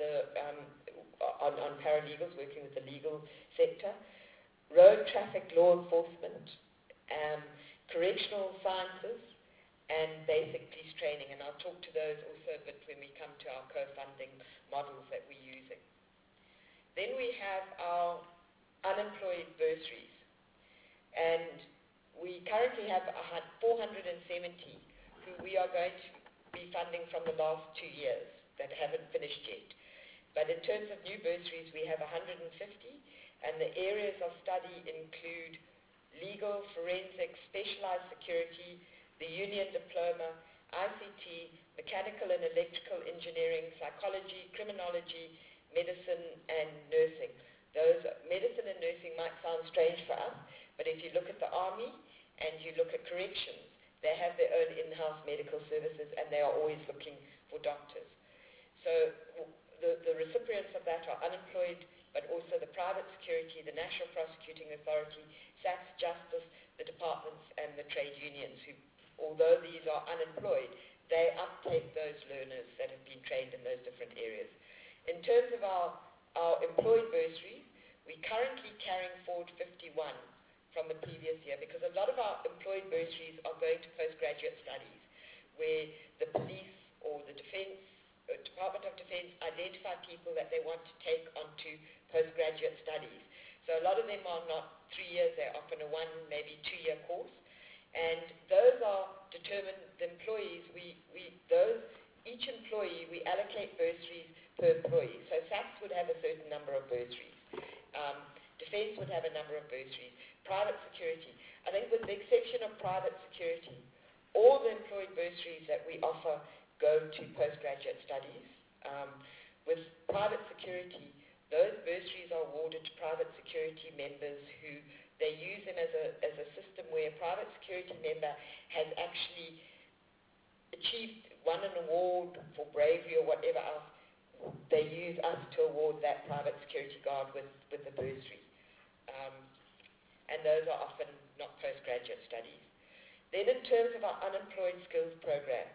on paralegals, working with the legal sector. Road traffic law enforcement, correctional sciences, and basic police training. And I'll talk to those also a bit when we come to our co-funding models that we're using. Then we have our unemployed bursaries. And we currently have 470 who we are going to be funding from the last 2 years that haven't finished yet. But in terms of new bursaries, we have 150, and the areas of study include legal, forensic, specialized security, the union diploma, ICT, mechanical and electrical engineering, psychology, criminology, medicine, and nursing. Medicine and nursing might sound strange for us, but if you look at the Army and you look at corrections, they have their own in-house medical services, and they are always looking for doctors. So the recipients of that are unemployed, but also the private security, the National Prosecuting Authority, SAPS, Justice, the departments, and the trade unions, who, although these are unemployed, they uptake those learners that have been trained in those different areas. In terms of our employed bursaries, we're currently carrying forward 51 from the previous year, because a lot of our employed bursaries are going to postgraduate studies, where the police or the Department of Defense identify people that they want to take onto postgraduate studies. So a lot of them are not 3 years, they're often a 1, maybe 2-year course. And those are determined, the employees, each employee, we allocate bursaries per employee. So SAPS would have a certain number of bursaries. Defense would have a number of bursaries. Private security. I think with the exception of private security, all the employed bursaries that we offer go to postgraduate studies. With private security, those bursaries are awarded to private security members who they use them as a system where a private security member has actually won an award for bravery or whatever else. They use us to award that private security guard with the bursary. And those are often not postgraduate studies. Then in terms of our unemployed skills programs,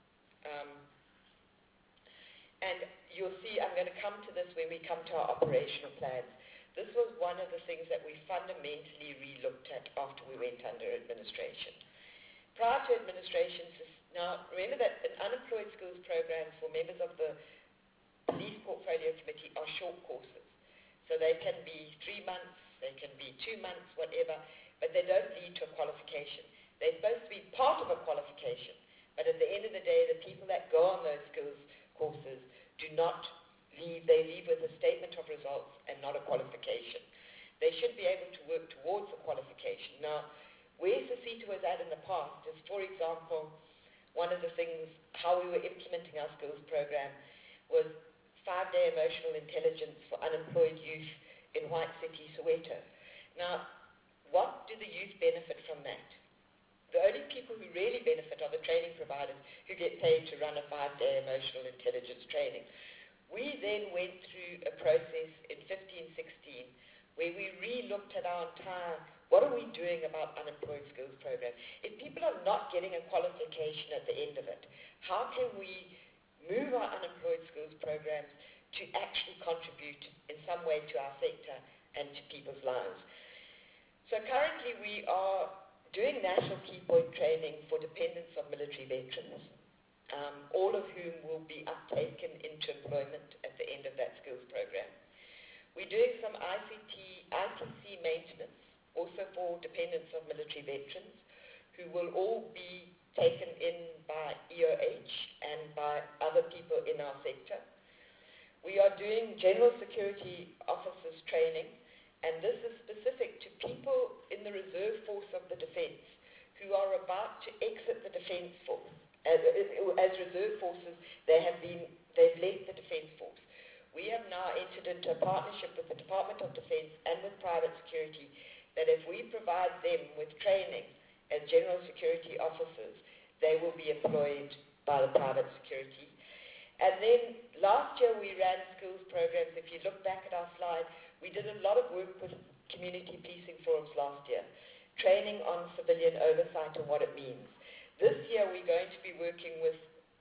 and you'll see I'm going to come to this when we come to our operational plans. This was one of the things that we fundamentally re-looked at after we went under administration. Prior to administration, now remember that an unemployed skills programs for members of the Police Portfolio Committee are short courses. So they can be 3 months, they can be 2 months, whatever, but they don't lead to a qualification. They're supposed to be part of a qualification, but at the end of the day, the people that go on those skills courses do not leave, they leave with a statement of results and not a qualification. They should be able to work towards a qualification. Now, where SACITA was at in the past is, for example, one of the things, how we were implementing our skills program was 5-day emotional intelligence for unemployed youth in White City, Soweto. Now, what do the youth benefit from that? The only people who really benefit are the training providers who get paid to run a 5-day emotional intelligence training. We then went through a process in 15-16 where we re-looked at our entire, what are we doing about unemployed skills program? If people are not getting a qualification at the end of it, how can we move our unemployed skills programs to actually contribute in some way to our sector and to people's lives? So currently we are doing national key point training for dependents of military veterans, all of whom will be uptaken into employment at the end of that skills program. We're doing some ITC maintenance, also for dependents of military veterans, who will all be taken in by EOH and by other people in our sector. We are doing general security officers training, and this is specific to people in the reserve force of the defence who are about to exit the defence force. As reserve forces, they've left the defence force. We have now entered into a partnership with the Department of Defence and with private security that if we provide them with training as general security officers, they will be employed by the private security. And then last year we ran skills programs. If you look back at our slide, we did a lot of work with community policing forums last year, training on civilian oversight and what it means. This year we're going to be working with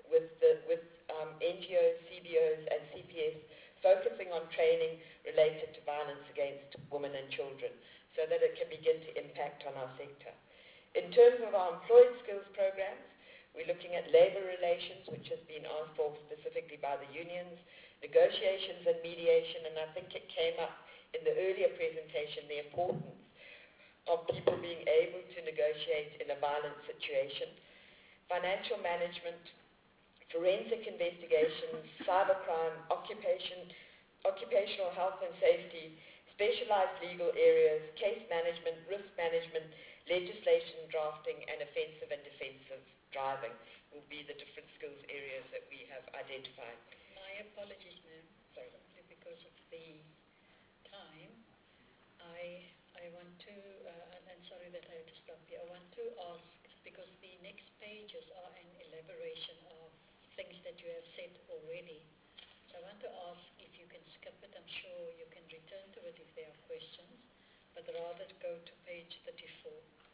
NGOs, CBOs and CPS, focusing on training related to violence against women and children so that it can begin to impact on our sector. In terms of our employed skills programs, we're looking at labour relations, which has been asked for specifically by the unions, negotiations and mediation, and I think it came up in the earlier presentation, the importance of people being able to negotiate in a violent situation, financial management, forensic investigations, cybercrime, occupational health and safety, specialized legal areas, case management, risk management, legislation drafting, and offensive and defensive driving will be the different skills areas that we have identified. My apologies, ma'am. Sorry. Simply because of the time, I want to, and sorry that I had to stop you, I want to ask, because the next pages are an elaboration of things that you have said already. So I want to ask if you can skip it. I'm sure you can return to it if there are questions, but rather go to page 34.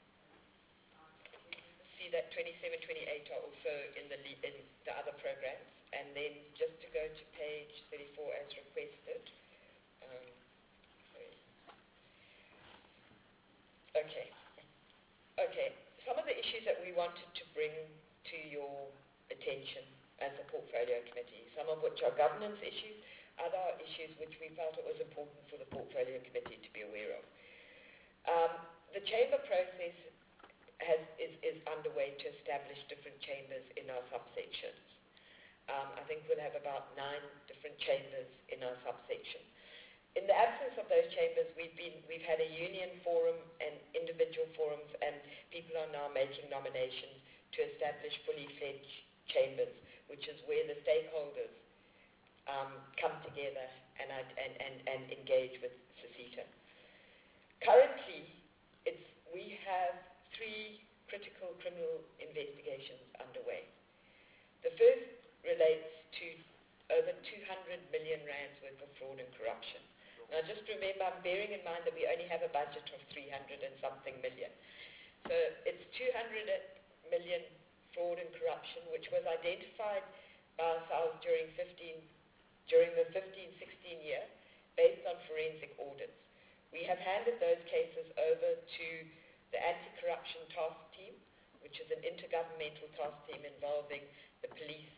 See that 27, 28 are also in the other programs, and then just to go to page 34 as requested. Okay. Some of the issues that we wanted to bring to your attention as a portfolio committee, some of which are governance issues, other issues which we felt it was important for the portfolio committee to be aware of. The chamber process is underway to establish different chambers in our subsections. I think we'll have about 9 different chambers in our subsection. In the absence of those chambers, we've had a union forum and individual forums, and people are now making nominations to establish fully fledged chambers, which is where the stakeholders come together and engage with CECITA. Currently, we have 3 critical criminal investigations underway. The first relates to over 200 million rands worth of fraud and corruption. Now just remember, I'm bearing in mind that we only have a budget of 300 and something million. So it's 200 million fraud and corruption, which was identified by ourselves during the 15-16 year, based on forensic audits. We have handed those cases over to the Anti-Corruption Task Team, which is an intergovernmental task team involving the police,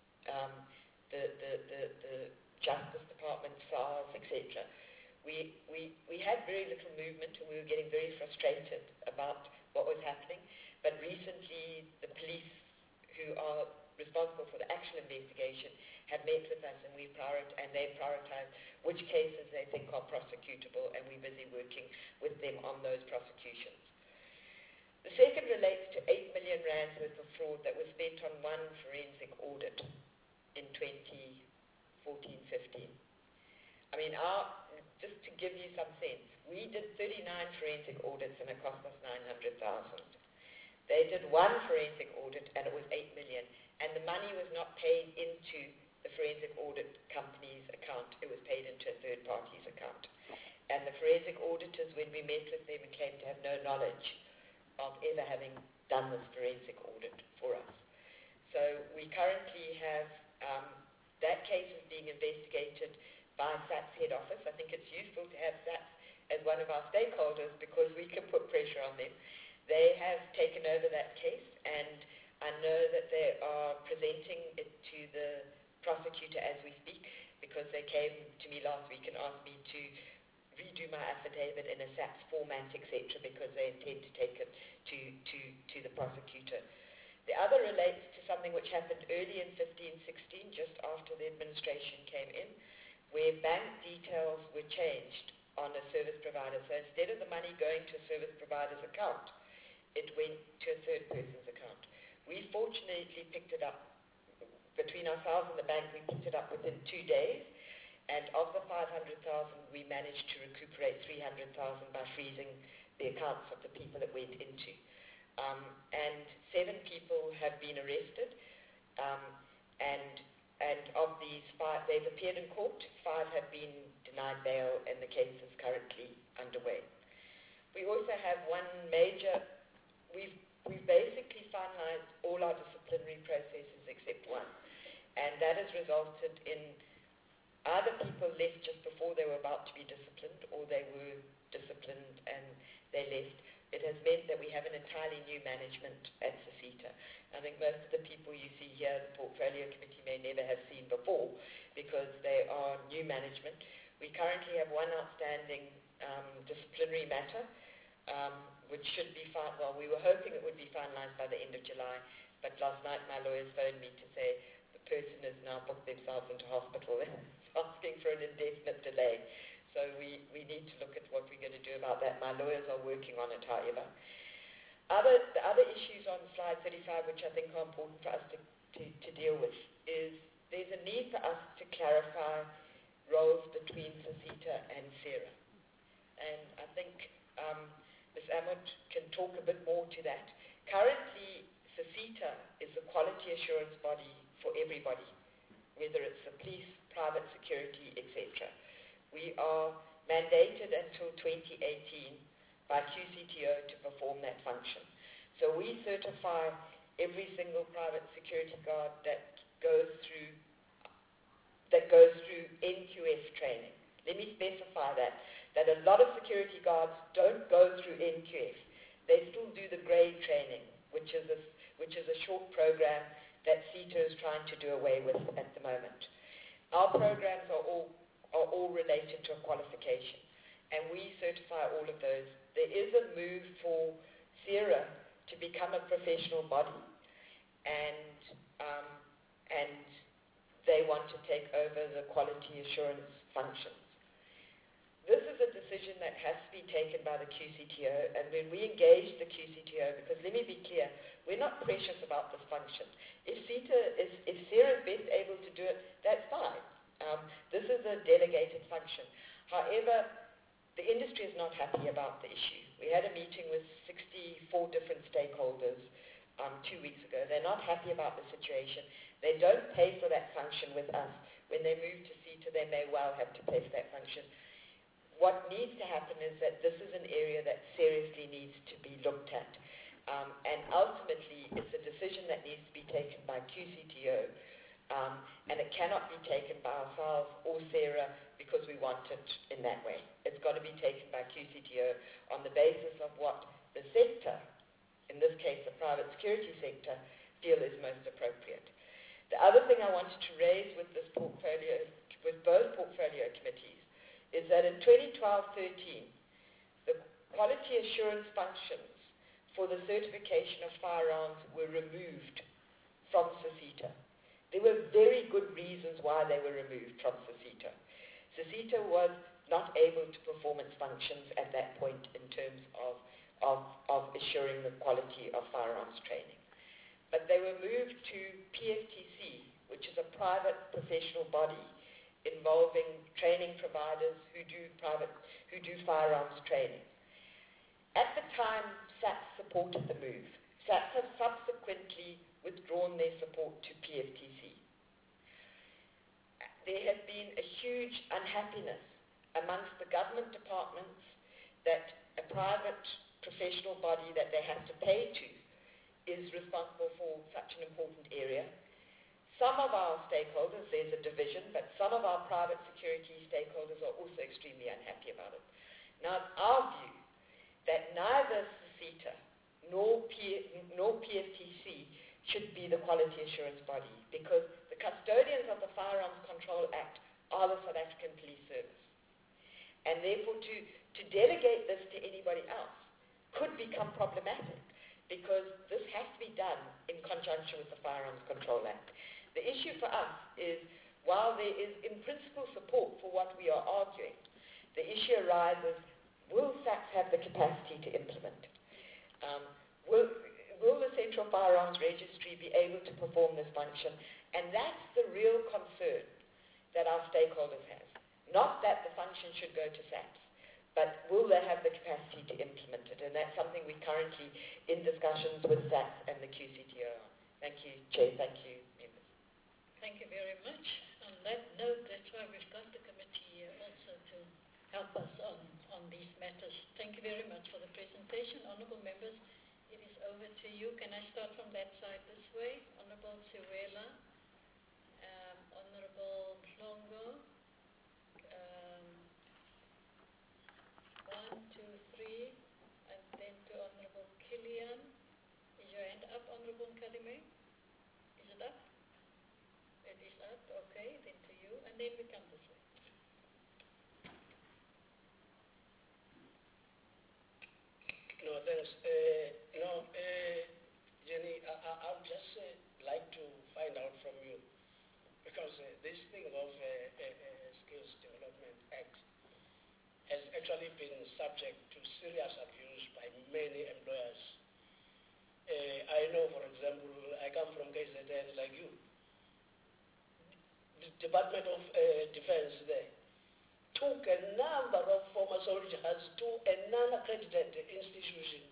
the Justice Department, SARS, etc. We had very little movement, and we were getting very frustrated about what was happening. But recently, the police, who are responsible for the actual investigation, have met with us, and they prioritized which cases they think are prosecutable, and we're busy working with them on those prosecutions. The second relates to 8 million rands worth of fraud that was spent on one forensic audit in 2014-15. I mean, just to give you some sense, we did 39 forensic audits and it cost us 900,000. They did one forensic audit and it was 8 million, and the money was not paid into the forensic audit company's account, it was paid into a third party's account. And the forensic auditors, when we met with them, claimed to have no knowledge of ever having done this forensic audit for us. So we currently have that case is being investigated by SAT's head office. I think it's useful to have SAT as one of our stakeholders because we can put pressure on them. They have taken over that case, and I know that they are presenting it to the prosecutor as we speak, because they came to me last week and asked me to redo my affidavit in a SAPS format, etc., because they intend to take it to the prosecutor. The other relates to something which happened early in 15-16, just after the administration came in, where bank details were changed on a service provider. So instead of the money going to a service provider's account, it went to a third person's account. We fortunately picked it up. Between ourselves and the bank, we picked it up within 2 days, and of the 500,000, we managed to recuperate 300,000 by freezing the accounts of the people it went into. And 7 people have been arrested, and of these 5, they've appeared in court. 5 have been denied bail, and the case is currently underway. We also have one major, we've basically finalized all our disciplinary processes except one, and that has resulted in either people left just before they were about to be disciplined, or they were disciplined and they left. It has meant that we have an entirely new management at CESITA. I think most of the people you see here in the Portfolio Committee may never have seen before, because they are new management. We currently have one outstanding disciplinary matter, which should be we were hoping it would be finalized by the end of July, but last night my lawyers phoned me to say the person has now booked themselves into hospital and asking for an indefinite delay. So we need to look at what we're going to do about that. My lawyers are working on it, however. The other issues on slide 35, which I think are important for us to deal with, is there's a need for us to clarify roles between CESITA and SERA. And I think Ms. Amott can talk a bit more to that. Currently, CESITA is the quality assurance body for everybody, whether it's the police, private security, etc. We are mandated until 2018 by QCTO to perform that function. So we certify every single private security guard that goes through NQF training. Let me specify that a lot of security guards don't go through NQF. They still do the grade training, which is a short program that CETA is trying to do away with at the moment. Our programs are all related to a qualification, and we certify all of those. There is a move for SERA to become a professional body, and they want to take over the quality assurance functions. This is a decision that has to be taken by the QCTO, and when we engage the QCTO, because let me be clear, we're not precious about this function. If SERA is best able to do it, that's fine. This is a delegated function. However, the industry is not happy about the issue. We had a meeting with 64 different stakeholders 2 weeks ago. They're not happy about the situation. They don't pay for that function with us. When they move to CETA, they may well have to pay for that function. What needs to happen is that this is an area that seriously needs to be looked at. And ultimately, it's a decision that needs to be taken by QCTO, and it cannot be taken by ourselves or SERA because we want it in that way. It's got to be taken by QCTO on the basis of what the sector, in this case the private security sector, feel is most appropriate. The other thing I wanted to raise with this portfolio, with both portfolio committees, is that in 2012-13, the quality assurance functions for the certification of firearms were removed from CESITA. There were very good reasons why they were removed from CESITA. CESITA was not able to perform its functions at that point in terms of assuring the quality of firearms training. But they were moved to PFTC, which is a private professional body involving training providers who do firearms training. At the time, SAPS supported the move. SAPS have subsequently withdrawn their support to PFTC. There has been a huge unhappiness amongst the government departments that a private professional body that they have to pay to is responsible for such an important area. Some of our stakeholders, there's a division, but some of our private security stakeholders are also extremely unhappy about it. Now, it's our view that neither CESITA nor PFTC should be the quality assurance body, because the custodians of the Firearms Control Act are the South African Police Service. And therefore to delegate this to anybody else could become problematic, because this has to be done in conjunction with the Firearms Control Act. The issue for us is, while there is in principle support for what we are arguing, the issue arises, will SAPS have the capacity to implement? Will the Central Firearms Registry be able to perform this function? And that's the real concern that our stakeholders have. Not that the function should go to SAPS, but will they have the capacity to implement it? And that's something we're currently in discussions with SAPS and the QCTO on. Thank you, Chair. Thank you, members. Thank you very much. On that note, that's why we've got the committee here also to help us on these matters. Thank you very much for the presentation. Honourable members, it is over to you. Can I start from that side this way? Honourable Siwela, Honourable Mhlongo, 1, 2, 3, and then to Honourable Killian. Is your hand up, Honourable Nkadime? Is it up? It is up, okay, then to you, and then we come this way. No, thanks. Jenny, I would just like to find out from you, because this thing of Skills Development Act has actually been subject to serious abuse by many employers. I know, for example, I come from KZN like you. The Department of Defense there took a number of former soldiers to a non-accredited institution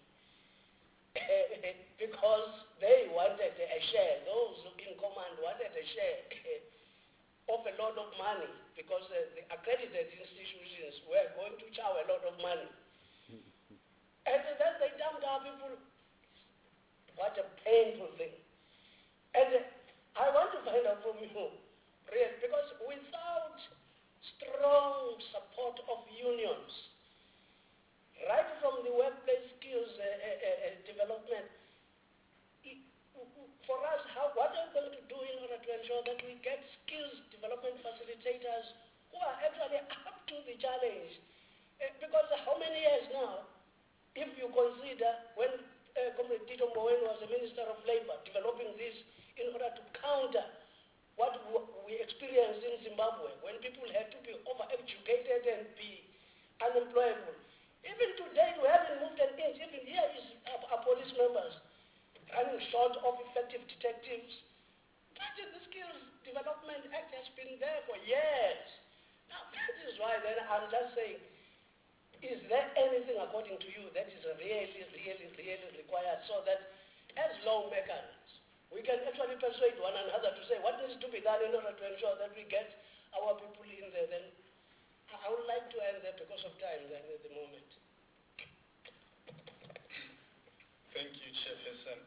because they wanted a share. Those in command wanted a share of a lot of money, because the accredited institutions were going to chow a lot of money. And then they dumped our people. What a painful thing. And I want to find out from you, because without strong support of unions, right from the workplace skills development, for us, what are we going to do in order to ensure that we get skills development facilitators who are actually up to the challenge? Because how many years now, if you consider when Comrade Tito Mboweni was the Minister of Labour, developing this in order to counter what we experienced in Zimbabwe, when people had to be overeducated and be unemployable. Even today, we haven't moved an inch. Even here is our police members running short of effective detectives. But the Skills Development Act has been there for years. Now, that is why then I'm just saying, is there anything, according to you, that is really required, so that as lawmakers, we can actually persuade one another to say what needs to be done in order to ensure that we get our people in there? Then I would like to end there because of time then at the moment. Thank you, Chairperson.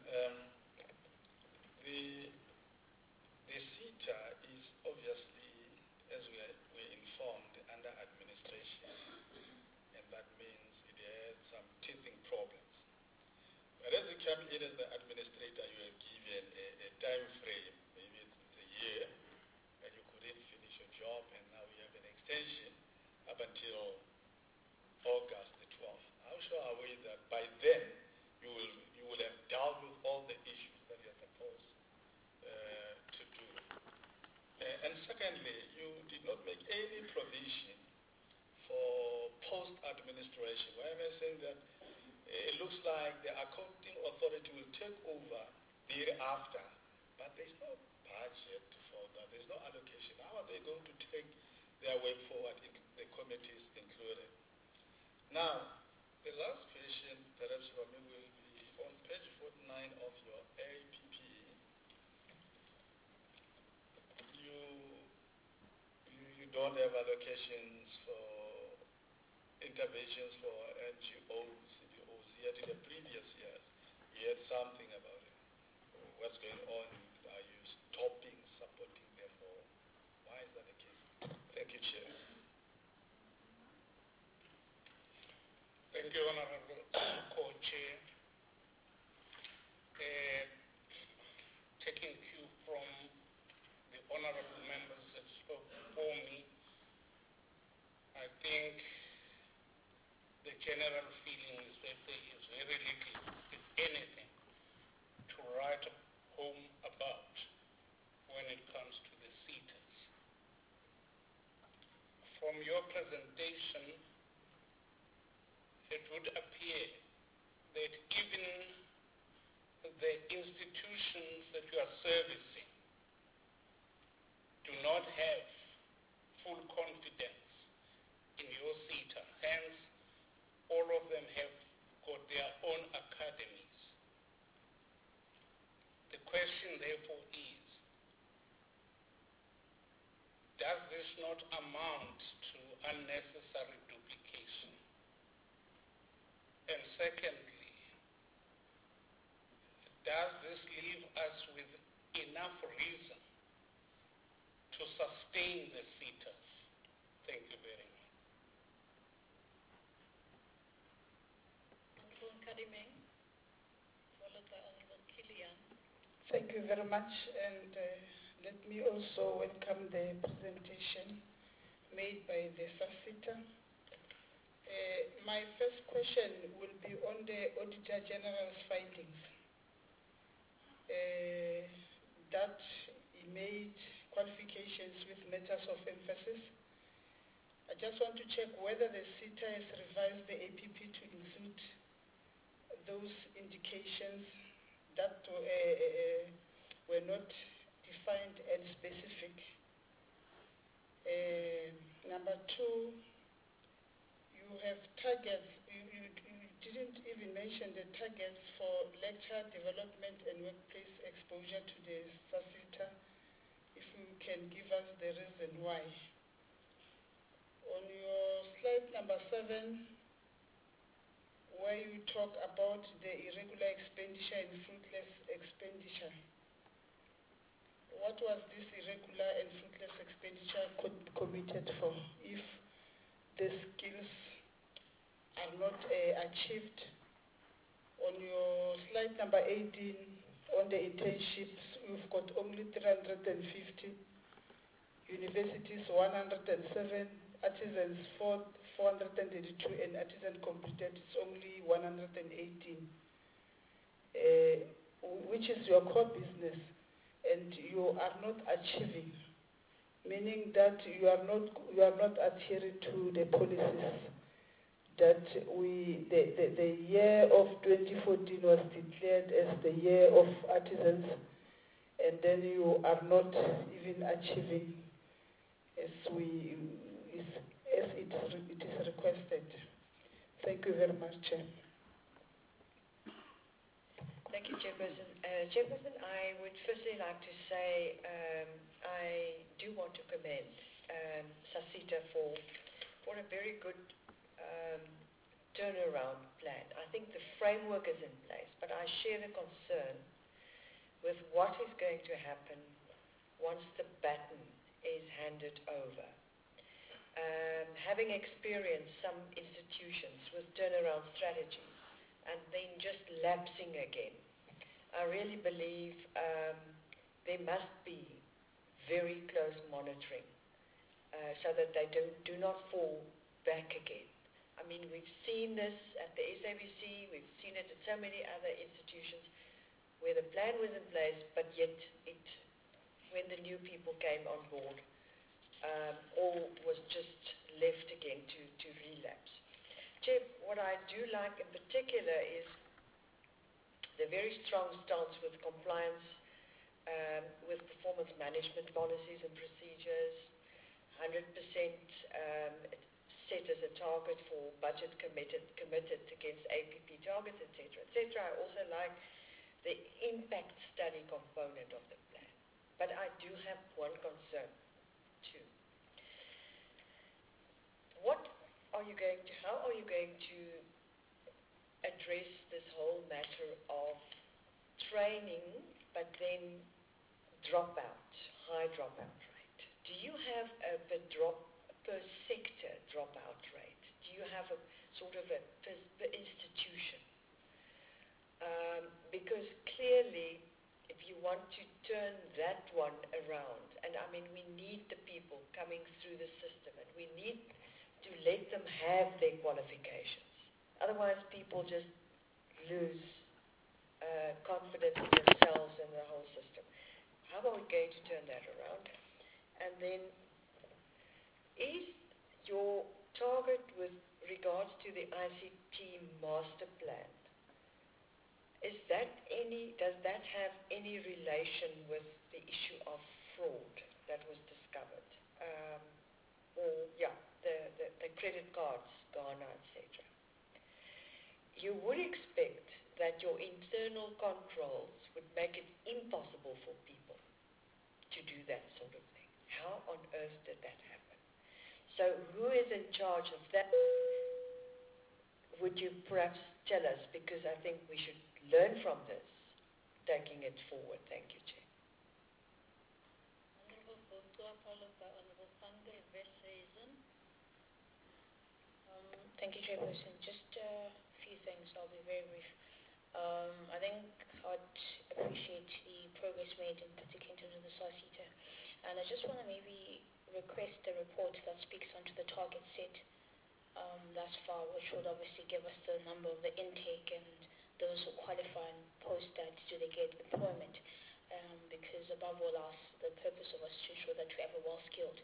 The CETA is obviously, as we're informed, under administration, and that means it has some teething problems. But as you come in as the administrator, you are given a time frame, maybe it's a year, and you couldn't finish your job, and now we have an extension up until August the 12th. How sure are we that by then you will have dealt with all the issues that you're supposed to do? And secondly, you did not make any provision for post-administration. Why am I saying that? It looks like the accounting authority will take over thereafter, but there's no budget for that. There's no allocation. How are they going to take their way forward, the committees included? Now, the last question, perhaps for me, will be on page 49 of your APP. You don't have allocations for interventions for NGOs, CBOs, yet in the previous years, you had something about it. What's going on? Are you stopping supporting them, or why is that the case? Thank you, Chair. Thank you, Honorable Co-Chair. think the general feeling is that there is very little, if anything, to write home about when it comes to the seaters. From your presentation, it would appear that even the institutions that you are servicing do not have full confidence in your seater. Hence, all of them have got their own academies. The question, therefore, is, does this not amount to unnecessary duplication? And secondly, does this leave us with enough reason to sustain the seaters? Thank you very much. Honorable Kadimeng, followed by Honorable Kilian. Thank you very much, and let me also welcome the presentation made by the SASITA. My first question will be on the Auditor General's findings. That he made qualifications with matters of emphasis. I just want to check whether the SITA has revised the APP to include those indications that were not defined and specific. Number two, you have targets. You didn't even mention the targets for lecture development and workplace exposure to the SASITA. If you can give us the reason why. On your slide number 7, where you talk about the irregular expenditure and fruitless expenditure, what was this irregular and fruitless expenditure committed for? If the skills are not achieved. On your slide number 18, on the internships, we've got only 350, universities 107, artisans 432, and artisan completed it's only 118, which is your core business, and you are not achieving, meaning that you are not adhering to the policies that the year of 2014 was declared as the year of artisans, and then you are not even achieving as it is requested. Thank you very much, Chair. Thank you, Chairperson. Chairperson, I would firstly like to say I do want to commend SASITA for a very good turnaround plan. I think the framework is in place, but I share the concern with what is going to happen once the baton is handed over. Having experienced some institutions with turnaround strategies and then just lapsing again, I really believe there must be very close monitoring so that they do not fall back again. I mean, we've seen this at the SABC, we've seen it at so many other institutions where the plan was in place, but yet when the new people came on board, all was just left again to relapse. Chair, what I do like in particular is the very strong stance with compliance with performance management policies and procedures, 100% set as a target for budget committed against APP targets, etc., etc. I also like the impact study component of the plan. But I do have one concern too. How are you going to address this whole matter of training but then high dropout rate? Do you have a per sector dropout rate? Do you have a sort of per institution? Because clearly, if you want to turn that one around, and I mean we need the people coming through the system, and we need to let them have their qualifications. Otherwise, people just lose confidence in themselves and the whole system. How are we going to turn that around? And then, is your target with regards to the ICT master plan, does that have any relation with the issue of fraud that was discovered? The credit cards, Ghana, etc. You would expect that your internal controls would make it impossible for people to do that sort of thing. How on earth did that happen? So who is in charge of that? Would you perhaps tell us, because I think we should learn from this, taking it forward. Thank you, Chair. Honorable Botua, followed by Honorable Thunder, Westhuizen. Thank you, Chairperson. Just a few things. I'll be very brief. I think I'd appreciate the progress made, in particular in terms of the SARCITA. And I just want to maybe request a report that speaks onto the target set thus far, which would obviously give us the number of the intake and those who qualify and post that, do they get employment? Because above all else, the purpose of us is to ensure that we have a well-skilled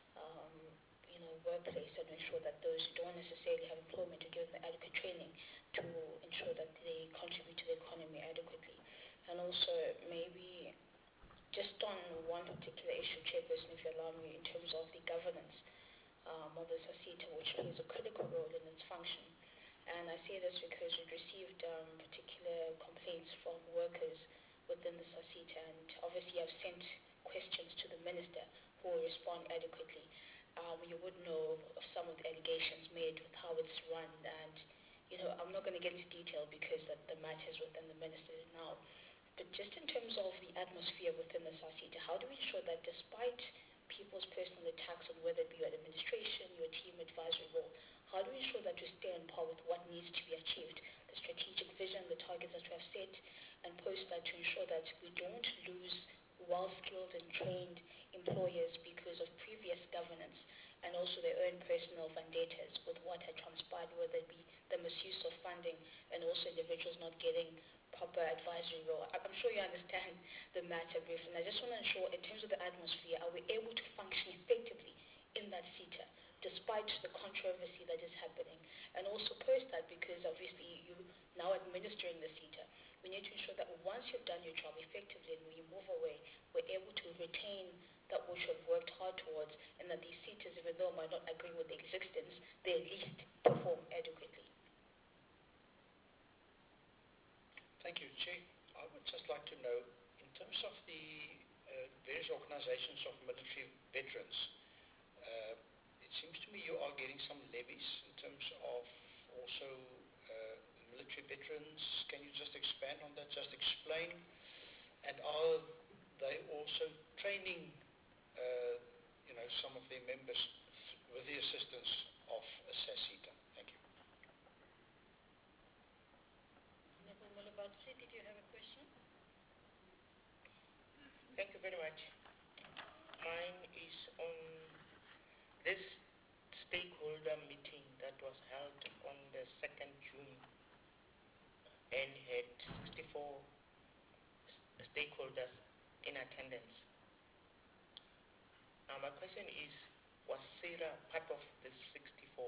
workplace and ensure that those who don't necessarily have employment are given the adequate training to ensure that they contribute to the economy adequately. And also maybe just on one particular issue, Chairperson, if you allow me, in terms of the governance of the SARCITA, which plays a critical role in its function. And I say this because we've received particular complaints from workers within the SARCITA, and obviously I've sent questions to the Minister who will respond adequately. You would know of some of the allegations made with how it's run, and I'm not going to get into detail because the matter is within the Minister now. But just in terms of the atmosphere within the SARCITA, how do we ensure that despite people's personal attacks on whether it be your administration, your team advisory role, how do we ensure that we stay on par with what needs to be achieved, the strategic vision, the targets that we have set, and post that to ensure that we don't lose well-skilled and trained employers because of previous governance and also their own personal vendettas with what had transpired, whether it be the misuse of funding and also individuals not getting proper advisory role. I'm sure you understand the matter brief, and I just want to ensure in terms of the atmosphere, are we able to function effectively in that SETA despite the controversy that is happening? And also post that, because obviously you now administering the SETA, we need to ensure that once you've done your job effectively and when you move away, we're able to retain that which we've worked hard towards, and that these SETAs, even though I might not agree with the existence, they at least perform adequately. Thank you, Chair. I would just like to know, in terms of the various organizations of military veterans, it seems to me you are getting some levies in terms of also military veterans. Can you just expand on that? Just explain. And are they also training some of their members with the assistance of SARCITA? Thank you. Honorable Malabatsi, did you have a question? Thank you very much. Mine is on this stakeholder meeting that was held on the 2nd June and had 64 stakeholders in attendance. Now my question is, was SERA part of the 64?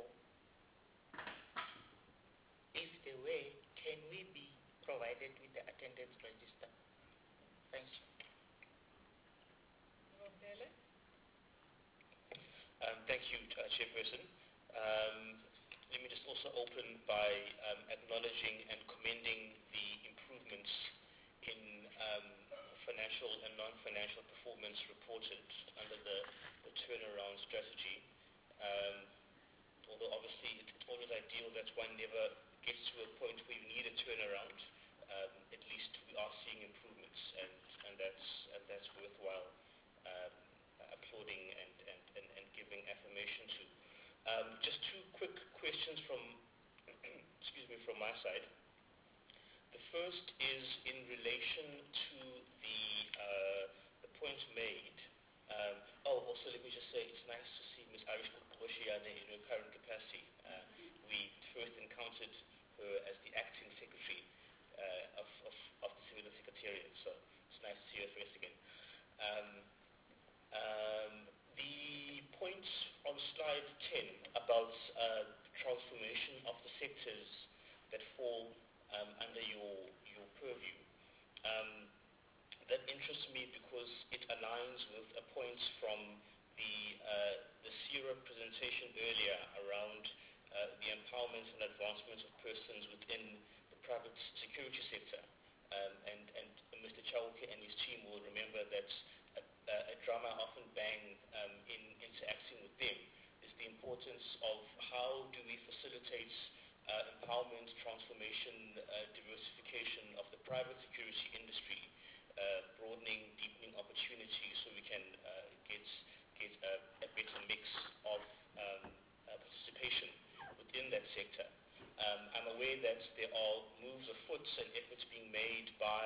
If they were, can we be provided with the attendance register? Thank you. Thank you, Chairperson. Let me just also open by acknowledging and commending the improvements in financial and non-financial performance reported under the turnaround strategy. Although obviously it's always ideal that one never gets to a point where you need a turnaround, at least we are seeing improvements, and that's worthwhile applauding and giving affirmation to. Just two quick questions from from my side. The first is in relation to the point made Also let me just say it's nice to see Ms. Arish Koshiane in her current capacity. We first encountered her as the acting secretary of the Civilian Secretariat, so it's nice to see her face again. The point on slide 10 about transformation of the sectors that fall under your purview, that interests me because it aligns with a point from the CIRA presentation earlier around the empowerment and advancement of persons within the private security sector. And Mr. Chauke and his team will remember that a drama I often bang in interacting with them is the importance of how do we facilitate empowerment, transformation, diversification of the private security industry, broadening, deepening opportunities so we can get a better mix of participation within that sector. I'm aware that there are moves afoot and efforts being made by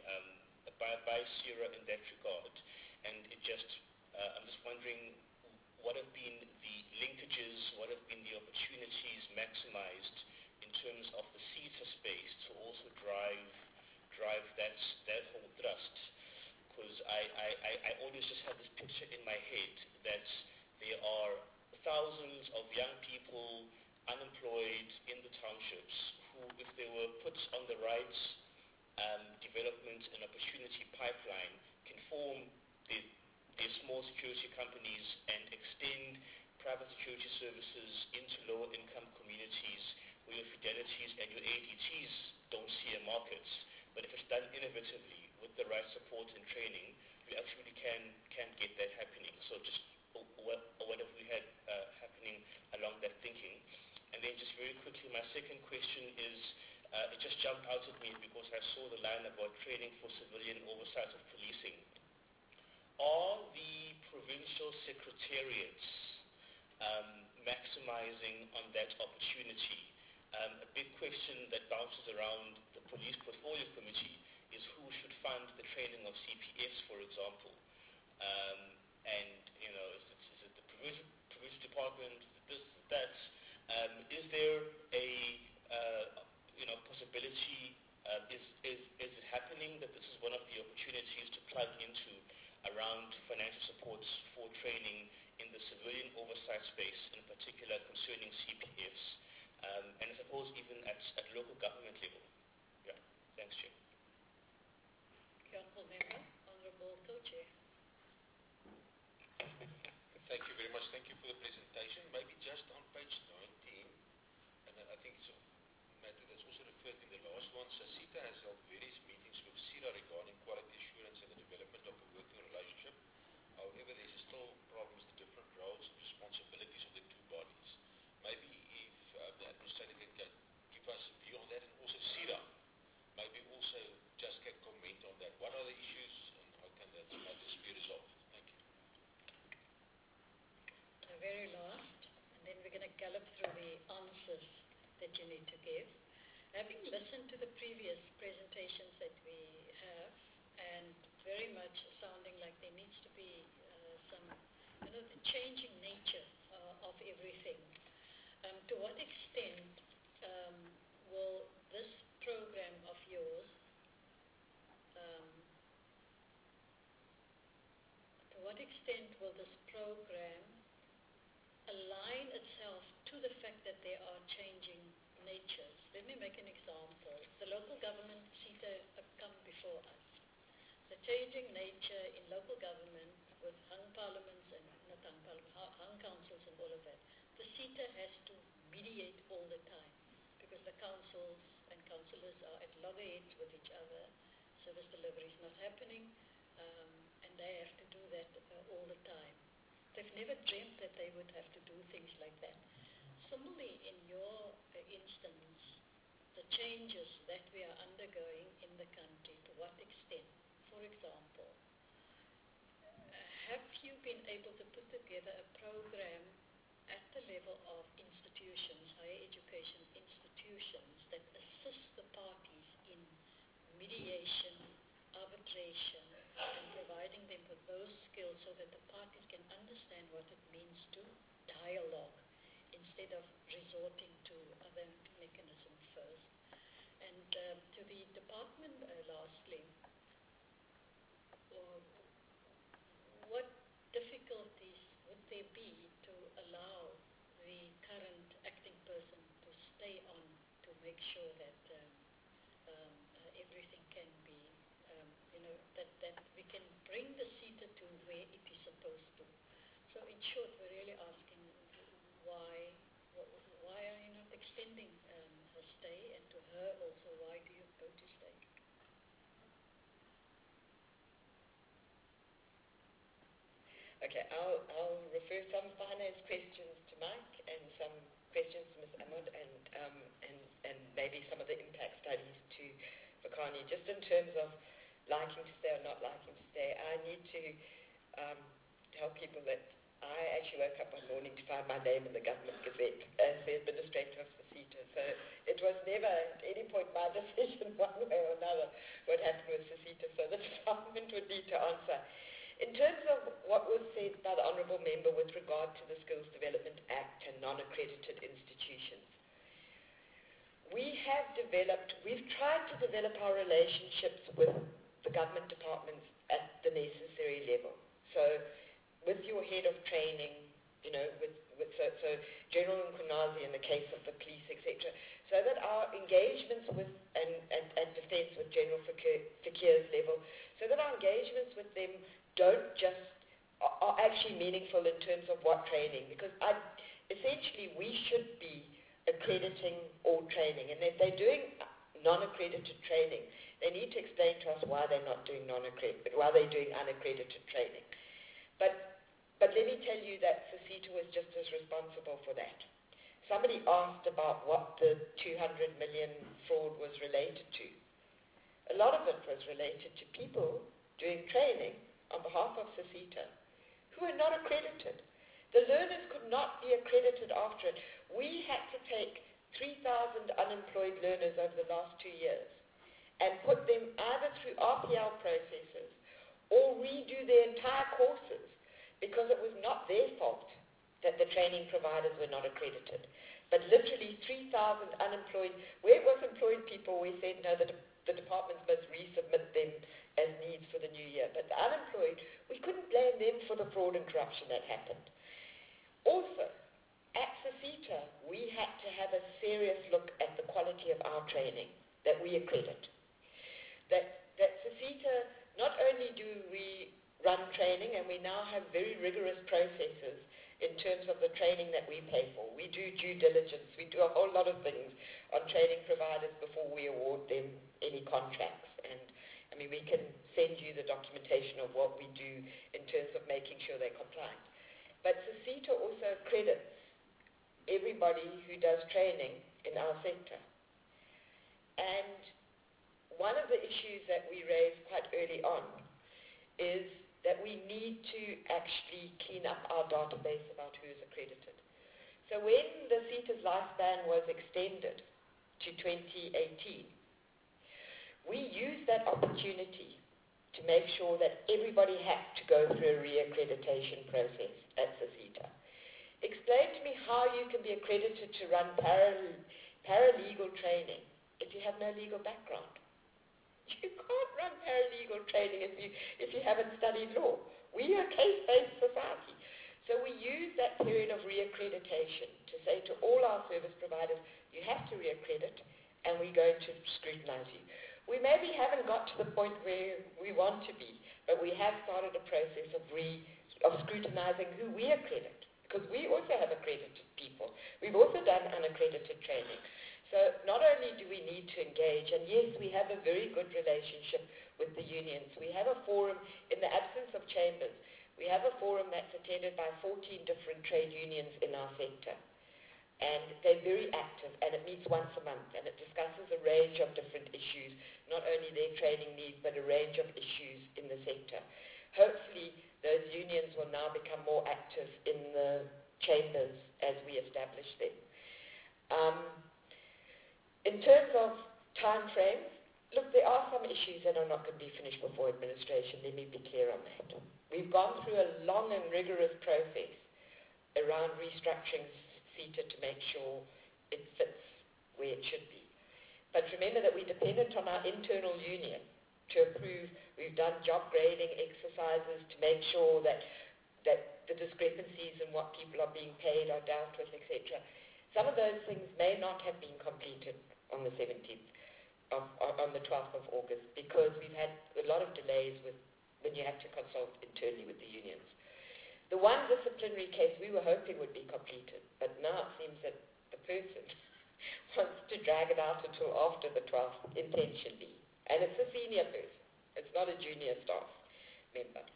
CIRA in that regard, and I'm just wondering what have been the linkages, what have been the opportunities maximized in terms of the CETA space to also drive that whole thrust, because I always just have this picture in my head that there are thousands of young people unemployed in the townships who, if they were put on the right development and opportunity pipeline, can form their small security companies and extend private security services into lower income communities where your Fidelities and your ADTs don't see a market. But if it's done innovatively with the right support and training, you actually can get that happening. So just what have we had happening along that thinking? And then just very quickly, my second question is, it just jumped out at me because I saw the line about training for civilian oversight of policing. Are the provincial secretariats maximizing on that opportunity? A big question that bounces around the Police Portfolio Committee is who should fund the training of CPFs, for example. And, is it the provincial department, this, that? Is there a possibility, is it happening that this is one of the opportunities to plug into around financial support for training in the civilian oversight space, in particular concerning CPFs, and I suppose even at local government level? Yeah, thanks, Chair. Honourable Member, Honourable Co-Chair. Thank you very much. Thank you for the presentation. Maybe just on page 19, and I think it's a matter that's also referred in the last one, CETA has held various meetings with CIRA regarding quality assurance and the development of a working relationship. However, there's still problems, the different roles and responsibilities of the two bodies. Maybe if the administrator can give us a view on that, and also CIRA, maybe also just can comment on that. What are the issues and how can that matters be resolved? Thank you. The very last, and then we're going to gallop through the answers that you need to give. Having listened to the previous presentations that we have, and very much sounding like there needs to be some, the changing nature of everything. To what extent will this program of yours, to what extent will this program align itself to the fact that there are changing natures? Let me make an example. The local government CETA have come before us. The changing nature in local government with hung parliaments and not hung parliaments, hung councils and all of that. The CETA has to mediate all the time because the councils and councillors are at loggerheads with each other. Service delivery is not happening, and they have to do that all the time. They've never dreamt that they would have to do things like that. Similarly, in your instance, the changes that we are undergoing in the country, to what extent? For example, have you been able to put together a program at the level of institutions, higher education institutions, that assist the parties in mediation, arbitration, and providing providing them with those skills so that the parties can understand what it means to dialogue instead of resorting to other mechanisms first. And to the department, lastly, what difficulties would there be to allow the current acting person to stay on to make sure that everything can be, that we can bring the CETA to where it is supposed to? So in short, we're really asking why are you not extending her stay, and to her also, why do you go to stay? Okay, I'll refer some finance questions to Mike and some questions to Ms. Ahmed and maybe some of the impact studies to Vukani. Just in terms of liking to stay or not liking to stay, I need to tell people that I actually woke up one morning to find my name in the Government Gazette as the administrator of the CETA. So it was never at any point my decision one way or another what happened with the CETA. So the department would need to answer. In terms of what was said by the Honourable Member with regard to the Skills Development Act and non-accredited institutions, we've tried to develop our relationships with the government departments at the necessary level. So with your head of training, so General Nkunazi in the case of the police, etc., so that our engagements with and defence with General Fakir's level, so that our engagements with them are actually meaningful in terms of what training, because essentially we should be accrediting all training, and if they're doing non-accredited training, they need to explain to us why they're not doing why they're doing unaccredited training. But let me tell you that CETA was just as responsible for that. Somebody asked about what the 200 million fraud was related to. A lot of it was related to people doing training on behalf of CETA who are not accredited. The learners could not be accredited after it. We had to take 3,000 unemployed learners over the last 2 years and put them either through RPL processes or redo their entire courses, because it was not their fault that the training providers were not accredited. But literally 3,000 unemployed, where it was employed people, we said, no, the departments must resubmit them as needs for the new year. But the unemployed, we couldn't blame them for the fraud and corruption that happened. Also, at CETA, we had to have a serious look at the quality of our training that we accredit. That CETA, not only do we run training, and we now have very rigorous processes in terms of the training that we pay for. We do due diligence. We do a whole lot of things on training providers before we award them any contracts. And I mean, we can send you the documentation of what we do in terms of making sure they're compliant. But CETA also accredits everybody who does training in our sector. And one of the issues that we raised quite early on is that we need to actually clean up our database about who is accredited. So when the CETA's lifespan was extended to 2018, we used that opportunity to make sure that everybody had to go through a re-accreditation process at CETA. Explain to me how you can be accredited to run paralegal training if you have no legal background. You can't run paralegal training if you haven't studied law. We are a case-based society. So we use that period of reaccreditation to say to all our service providers, you have to reaccredit, and we're going to scrutinize you. We maybe haven't got to the point where we want to be, but we have started a process of scrutinizing who we accredit, because we also have accredited people. We've also done unaccredited training. So not only do we need to engage, and yes, we have a very good relationship with the unions. We have a forum, in the absence of chambers, we have a forum that's attended by 14 different trade unions in our sector. And they're very active, and it meets once a month, and it discusses a range of different issues, not only their training needs, but a range of issues in the sector. Hopefully, those unions will now become more active in the chambers as we establish them. In terms of time frames, look, there are some issues that are not going to be finished before administration. Let me be clear on that. We've gone through a long and rigorous process around restructuring CETA to make sure it fits where it should be. But remember that we're dependent on our internal union to approve. We've done job grading exercises to make sure that the discrepancies in what people are being paid are dealt with, etc. Some of those things may not have been completed on the 17th, on the 12th of August, because we've had a lot of delays when you have to consult internally with the unions. The one disciplinary case we were hoping would be completed, but now it seems that the person wants to drag it out until after the 12th, intentionally. And it's a senior person. It's not a junior staff member.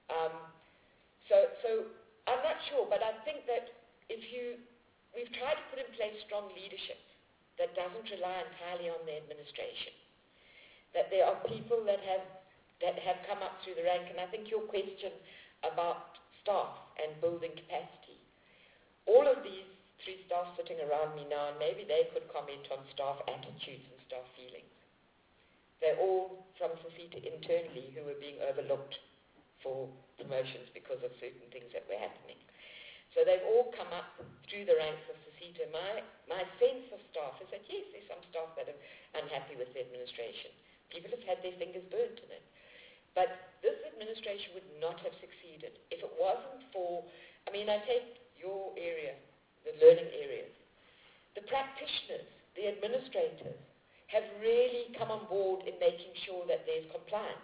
So I'm not sure, but I think that we've tried to put in place strong leadership that doesn't rely entirely on the administration. That there are people that have come up through the rank, and I think your question about staff and building capacity. All of these three staff sitting around me now, and maybe they could comment on staff attitudes and staff feelings. They're all from CETA internally who were being overlooked for promotions because of certain things that were happening. So they've all come up through the ranks of CETA. My sense of staff is that, yes, there's some staff that are unhappy with the administration. People have had their fingers burnt in it. But this administration would not have succeeded if it wasn't for, I take your area, the learning areas. The practitioners, the administrators, have really come on board in making sure that there's compliance.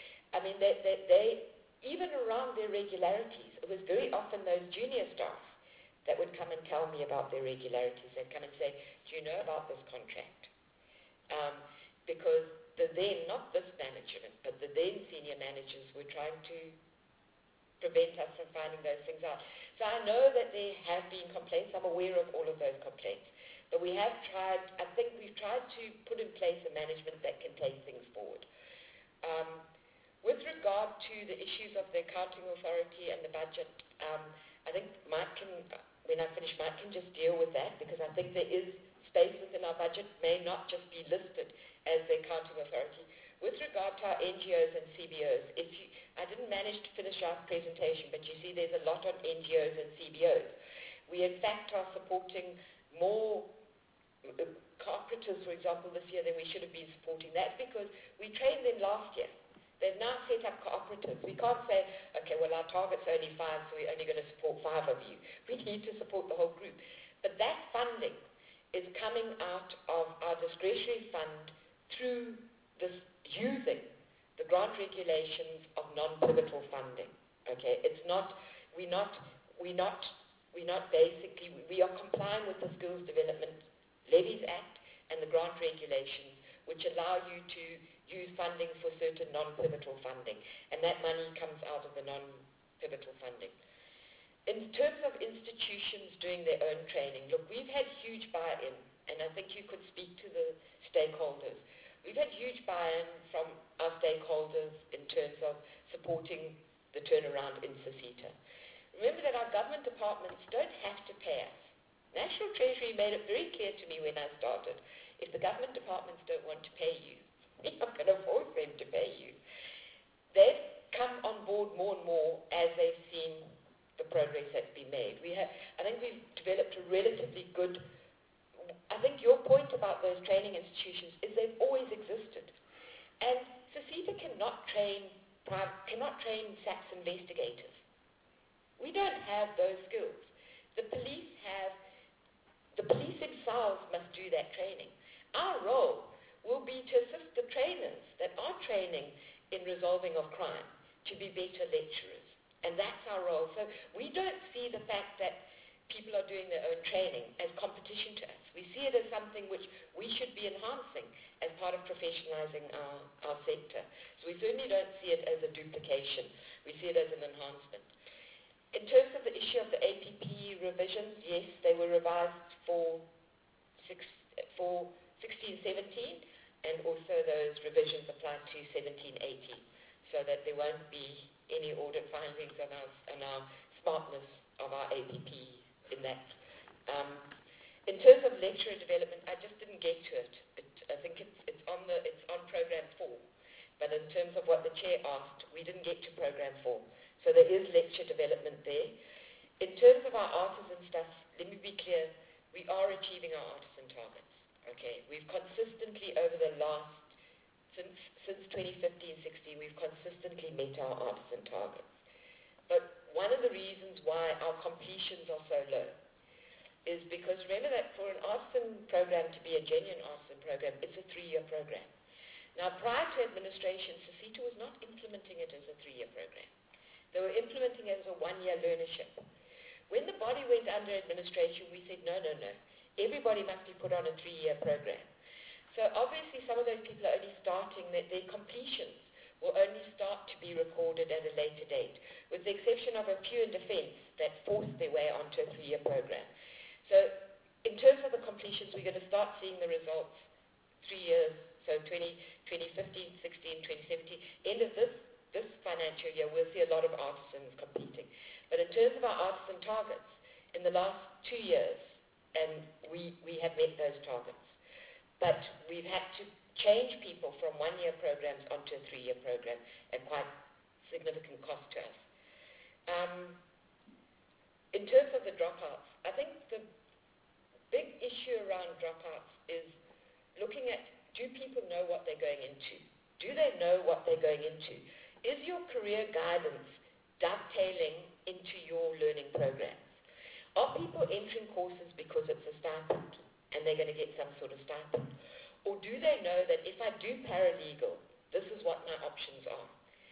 They even around their regularities, it was very often those junior staff that would come and tell me about their regularities. They'd come and say, do you know about this contract? Because the then, not this management, but the then senior managers were trying to prevent us from finding those things out. So I know that there have been complaints. I'm aware of all of those complaints. But we have tried, I think we've tried to put in place a management that can take things forward. With regard to the issues of the accounting authority and the budget, I think Mike can, when I finish, Mike can just deal with that, because I think there is space within our budget, may not just be listed as the accounting authority. With regard to our NGOs and CBOs, I didn't manage to finish our presentation, but you see there's a lot on NGOs and CBOs. We in fact are supporting more cooperatives, for example, this year than we should have been supporting. That's because we trained them last year. They've now set up cooperatives. We can't say, okay, well, our target's only 5, so we're only going to support 5 of you. We need to support the whole group. But that funding is coming out of our discretionary fund through this using the grant regulations of non-pivotal funding. Okay, it's not, we are complying with the Skills Development Levies Act and the grant regulations, which allow you to use funding for certain non-pivotal funding, and that money comes out of the non-pivotal funding. In terms of institutions doing their own training, look, we've had huge buy-in, and I think you could speak to the stakeholders. We've had huge buy-in from our stakeholders in terms of supporting the turnaround in CETA. Remember that our government departments don't have to pay us. National Treasury made it very clear to me when I started, if the government departments don't want to pay you, we're not going to force them to pay you. They've come on board more and more as they've seen the progress that's been made. I think we've developed a relatively good, I think your point about those training institutions is they've always existed. And CETA cannot train SAPS investigators. We don't have those skills. The police themselves must do that training. Our role will be to assist the trainers that are training in resolving of crime to be better lecturers. And that's our role. So we don't see the fact that people are doing their own training as competition to us. We see it as something which we should be enhancing as part of professionalizing our sector. So we certainly don't see it as a duplication. We see it as an enhancement. In terms of the issue of the APP revisions, yes, they were revised for 16-17, and also those revisions apply to 17-18, so that there won't be any audit findings on our smartness of our APP in that. In terms of lecturer development, I just didn't get to it. I think it's on Chair asked, we didn't get to program form. So there is lecture development there. In terms of our artisan stuff, let me be clear, we are achieving our artisan targets. Okay, we've consistently over the last, since 2015-16, we've consistently met our artisan targets. But one of the reasons why our completions are so low is because remember that for an artisan program to be a genuine artisan program, it's a 3-year program. Now, prior to administration, CECITA was not implementing it as a 3-year program. They were implementing it as a 1-year learnership. When the body went under administration, we said, no. Everybody must be put on a 3-year program. So obviously some of those people are only starting, that their completions will only start to be recorded at a later date, with the exception of a few in defense that forced their way onto a 3-year program. So in terms of the completions, we're going to start seeing the results 3 years, so 2015, 16, 2017. End of this financial year, we'll see a lot of artisans completing. But in terms of our artisan targets, in the last 2 years, and we have met those targets. But we've had to change people from 1-year programs onto a 3-year program at quite significant cost to us. In terms of the dropouts, I think the big issue around dropouts is looking at, do people know what they're going into? Do they know what they're going into? Is your career guidance dovetailing into your learning programs? Are people entering courses because it's a stipend and they're going to get some sort of stipend? Or do they know that if I do paralegal, this is what my options are?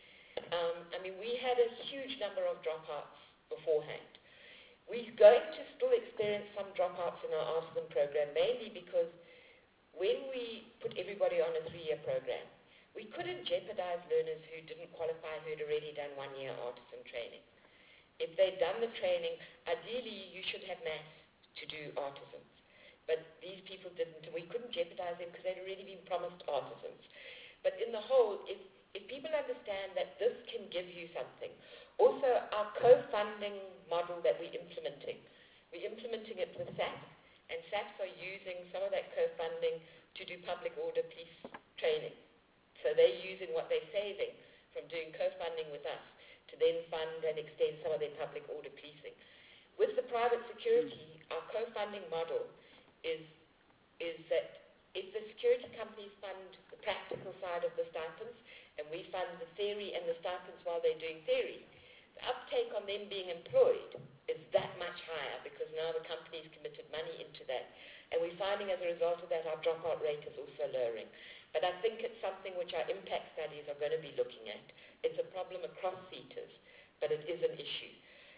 We had a huge number of dropouts beforehand. We're going to still experience some dropouts in our artisan program, mainly because when we put everybody on a 3-year program, we couldn't jeopardize learners who didn't qualify, who had already done 1-year artisan training. If they'd done the training, ideally you should have maths to do artisans. But these people didn't, and we couldn't jeopardize them because they'd already been promised artisans. But in the whole, if people understand that this can give you something, also our co-funding model that we're implementing it with SAP, and SAPs are using some of that co-funding to do public order police training. So they're using what they're saving from doing co-funding with us to then fund and extend some of their public order policing. With the private security, our co-funding model is that if the security companies fund the practical side of the stipends, and we fund the theory and the stipends while they're doing theory, the uptake on them being employed is that much higher because now the company's committed money into that. And we're finding as a result of that our dropout rate is also lowering. But I think it's something which our impact studies are going to be looking at. It's a problem across CETAs, but it is an issue.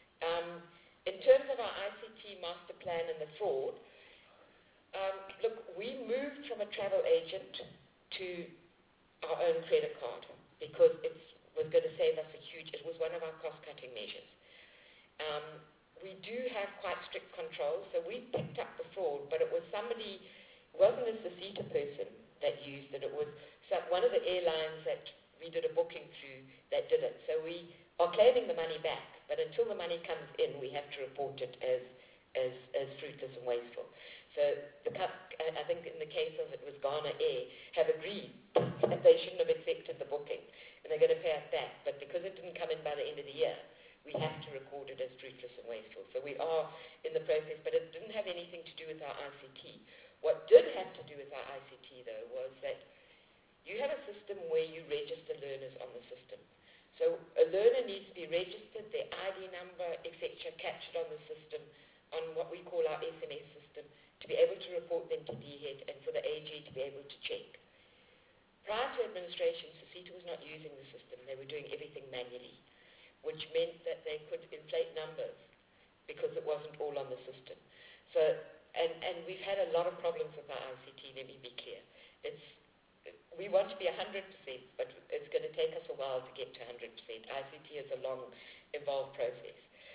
In terms of our ICT master plan and the fraud, look, we moved from a travel agent to our own credit card because it was going to save us it was one of our cost-cutting measures. We do have quite strict controls, so we picked up the fraud, but it was somebody, it wasn't a CETA person that used it, it was one of the airlines that we did a booking through that did it. So we are claiming the money back, but until the money comes in, we have to report it as fruitless and wasteful. So I think in the case of it was Ghana Air, have agreed that they shouldn't have accepted the booking, and they're going to pay us back. But because it didn't come in by the end of the year, we have to record it as fruitless and wasteful. So we are in the process, but it didn't have anything to do with our ICT. What did have to do with our ICT, though, was that you have a system where you register learners on the system. So a learner needs to be registered, their ID number, etc., captured on the system, on what we call our SMS system, to be able to report them to DHET and for the AG to be able to check. Prior to administration, CECITA was not using the system. They were doing everything manually, which meant that they could inflate numbers because it wasn't all on the system. So, and we've had a lot of problems with our ICT, let me be clear. We want to be 100%, but it's going to take us a while to get to 100%. ICT is a long, involved process.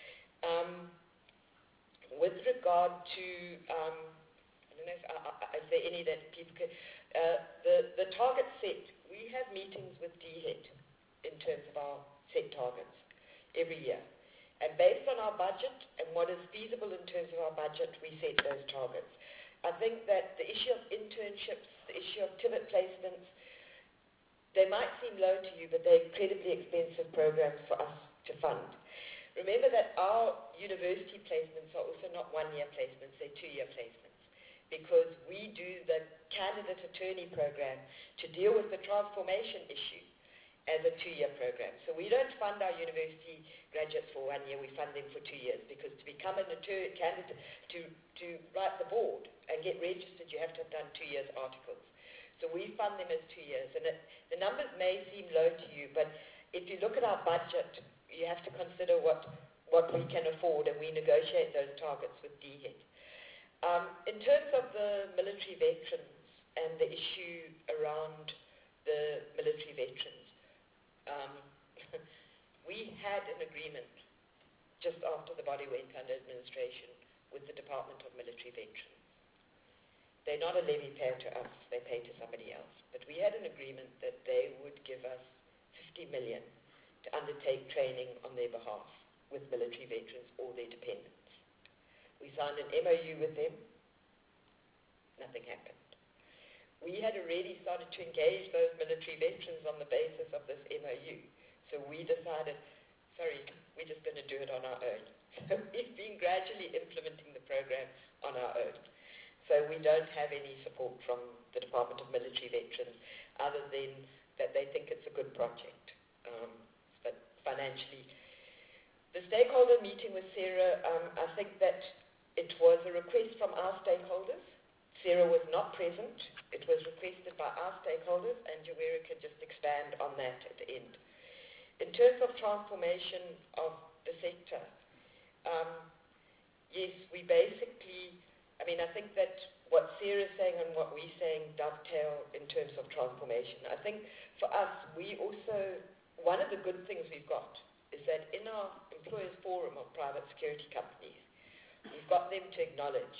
With regard to, I don't know if there any that people can, the target set, we have meetings with DHET in terms of our set targets every year. And based on our budget and what is feasible in terms of our budget, we set those targets. I think that the issue of internships, the issue of TVET placements, they might seem low to you, but they're incredibly expensive programs for us to fund. Remember that our university placements are also not one-year placements, they're two-year placements, because we do the candidate attorney program to deal with the transformation issue as a two-year program. So we don't fund our university graduates for 1 year, we fund them for 2 years, because to become an attorney candidate, to write the board and get registered, you have to have done 2 years articles. So we fund them as 2 years. And the numbers may seem low to you, but if you look at our budget, you have to consider what we can afford, and we negotiate those targets with DHET. In terms of the military veterans and the issue around the military veterans, we had an agreement just after the body went under administration with the Department of Military Veterans. They're not a levy payer to us, they pay to somebody else. But we had an agreement that they would give us 50 million to undertake training on their behalf with military veterans or their dependents. We signed an MOU with them, nothing happened. We had already started to engage those military veterans on the basis of this MOU. So we decided, sorry, we're just going to do it on our own. So we've been gradually implementing the program on our own. So we don't have any support from the Department of Military Veterans other than that they think it's a good project. But financially, the stakeholder meeting with Sarah, I think that it was a request from our stakeholders. Sarah was not present. It was requested by our stakeholders, and Jawera can just expand on that at the end. In terms of transformation of the sector, yes, we basically, I think that what Sarah's saying and what we're saying dovetail in terms of transformation. I think for us, we also, one of the good things we've got is that in our Employers Forum of private security companies, we've got them to acknowledge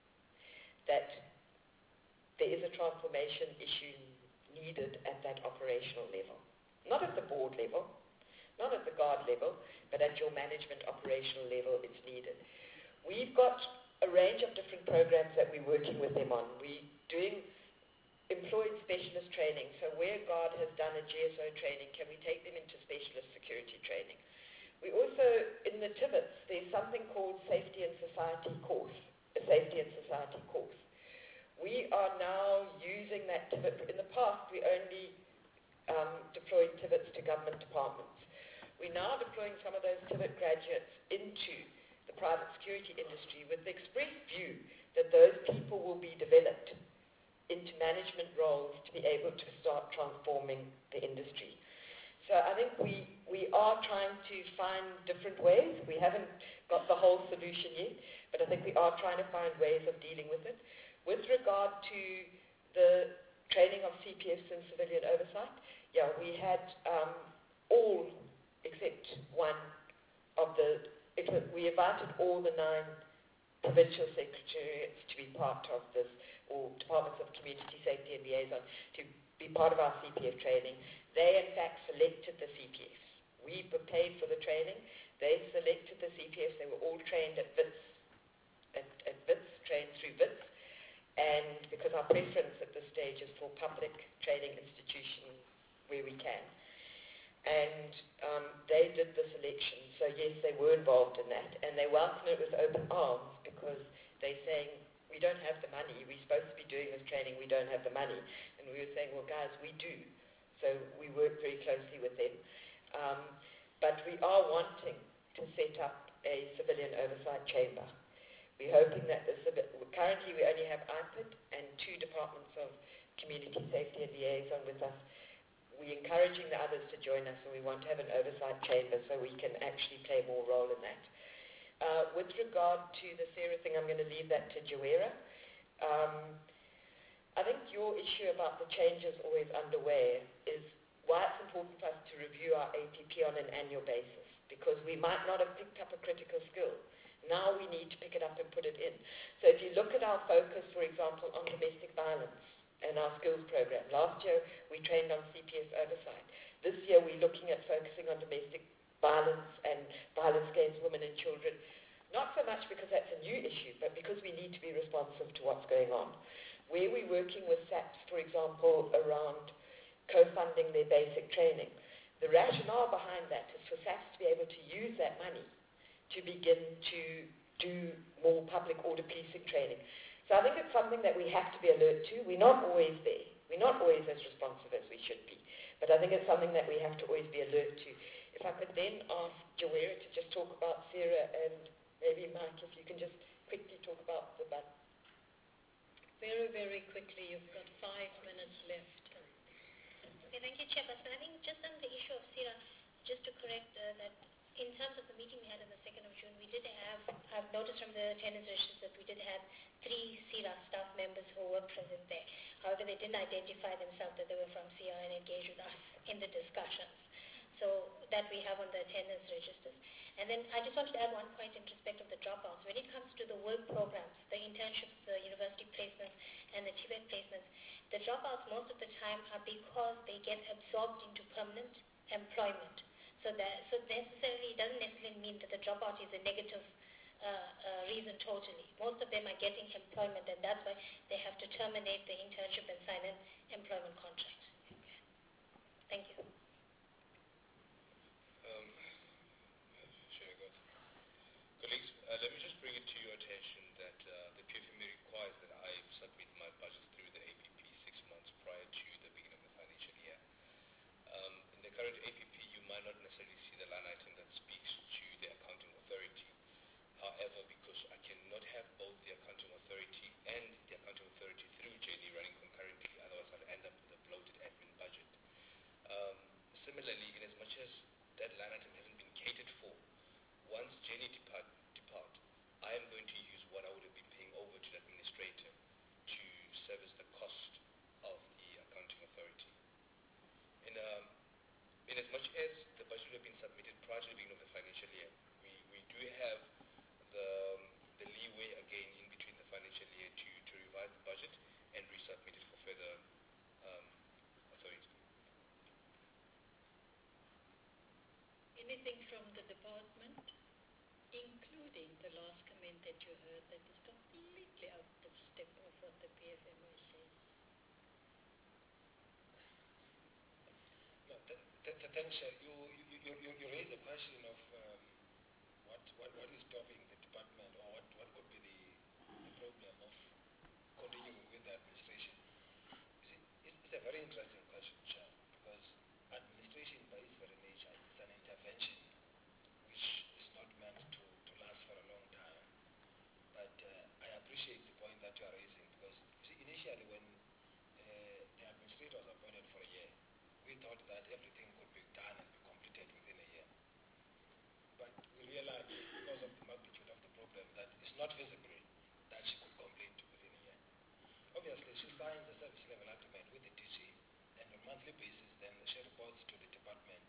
that there is a transformation issue needed at that operational level. Not at the board level, not at the guard level, but at your management operational level, it's needed. We've got a range of different programs that we're working with them on. We're doing employed specialist training. So where guard has done a GSO training, can we take them into specialist security training? We also, in the TVETs, there's something called Safety and Society course, a Safety and Society course. We are now using that TVET. In the past, we only deployed TVETs to government departments. We're now deploying some of those TVET graduates into the private security industry with the express view that those people will be developed into management roles to be able to start transforming the industry. So I think we are trying to find different ways. We haven't got the whole solution yet, but I think we are trying to find ways of dealing with it. With regard to the training of CPFs and civilian oversight, we had all except one of we invited all the 9 provincial secretariats to be part of this, or departments of community safety and liaison to be part of our CPF training. They in fact selected the CPFs. We paid for the training. They selected the CPFs. They were all trained at WITS, at WITS, trained through WITS. And because our preference at this stage is for public training institutions where we can. And they did the selection. So yes, they were involved in that. And they welcomed it with open arms because they're saying, we don't have the money. We're supposed to be doing this training. We don't have the money. And we were saying, well, guys, we do. So we work very closely with them. But we are wanting to set up a civilian oversight chamber. We're hoping that currently we only have IPID and 2 departments of community safety and liaison with us. We're encouraging the others to join us, and we want to have an oversight chamber so we can actually play more role in that. With regard to the Sarah thing, I'm going to leave that to Jawera. I think your issue about the changes always underway is why it's important for us to review our APP on an annual basis, because we might not have picked up a critical skill. Now we need to pick it up and put it in. So if you look at our focus, for example, on domestic violence and our skills program, last year we trained on CPS oversight. This year we're looking at focusing on domestic violence and violence against women and children, not so much because that's a new issue, but because we need to be responsive to what's going on. Where we're working with SAPS, for example, around co-funding their basic training. The rationale behind that is for SAPS to be able to use that money to begin to do more public order policing training. So I think it's something that we have to be alert to. We're not always there. We're not always as responsive as we should be. But I think it's something that we have to always be alert to. If I could then ask Jawera to just talk about Sarah, and maybe Mike, if you can just quickly talk about the button. Very, very quickly. You've got 5 minutes left. Okay, thank you, Chairperson. I think just on the issue of CIRA, just to correct that in terms of the meeting we had on the 2nd of June, we did have, I've noticed from the attendance registers that we did have 3 CIRA staff members who were present there. However, they didn't identify themselves that they were from CIRA and engage with us in the discussions. So that we have on the attendance registers. And then I just wanted to add one point in respect of the dropouts. When it comes to the work programs, the internships, the university placements, and the TVET placements, the dropouts most of the time are because they get absorbed into permanent employment. So necessarily, it doesn't necessarily mean that the dropout is a negative reason totally. Most of them are getting employment, and that's why they have to terminate the internship and sign an employment contract. Thank you. Colleagues, let me just bring it to your attention that the PFMA requires that I submit my budget through the APP 6 months prior to the beginning of the financial year. In the current APP, you might not necessarily see the line item that speaks to the accounting authority. However, because I cannot have both the accounting authority and the accounting authority through JD running concurrently, otherwise I'll end up with a bloated admin budget. Similarly, in as much as that line item hasn't been catered for, once Jenny depart, I am going to use what I would have been paying over to the administrator to service the cost of the accounting authority. In as much as the budget would have been submitted prior to the beginning of the financial year, we do have the leeway again in between the financial year to revise the budget and resubmit it for further authority. Anything from the department? Including the last comment that you heard that is completely out of step of what the PFMA says. No, thanks. You raised the question of what is stopping the department, or what could be the problem of continuing with the administration. You see, it's a very interesting question, Chair, because administration by its very nature is an intervention which is not meant to last for a long time. But I appreciate the point that you are raising, because you see, initially when the administrator was appointed for a year, we thought that everything could be done and be completed within a year. But we realized, because of the magnitude of the problem, that it's not feasible that she could complete within a year. Obviously, she signs a service level agreement with the DG, and on a monthly basis, then she reports to the department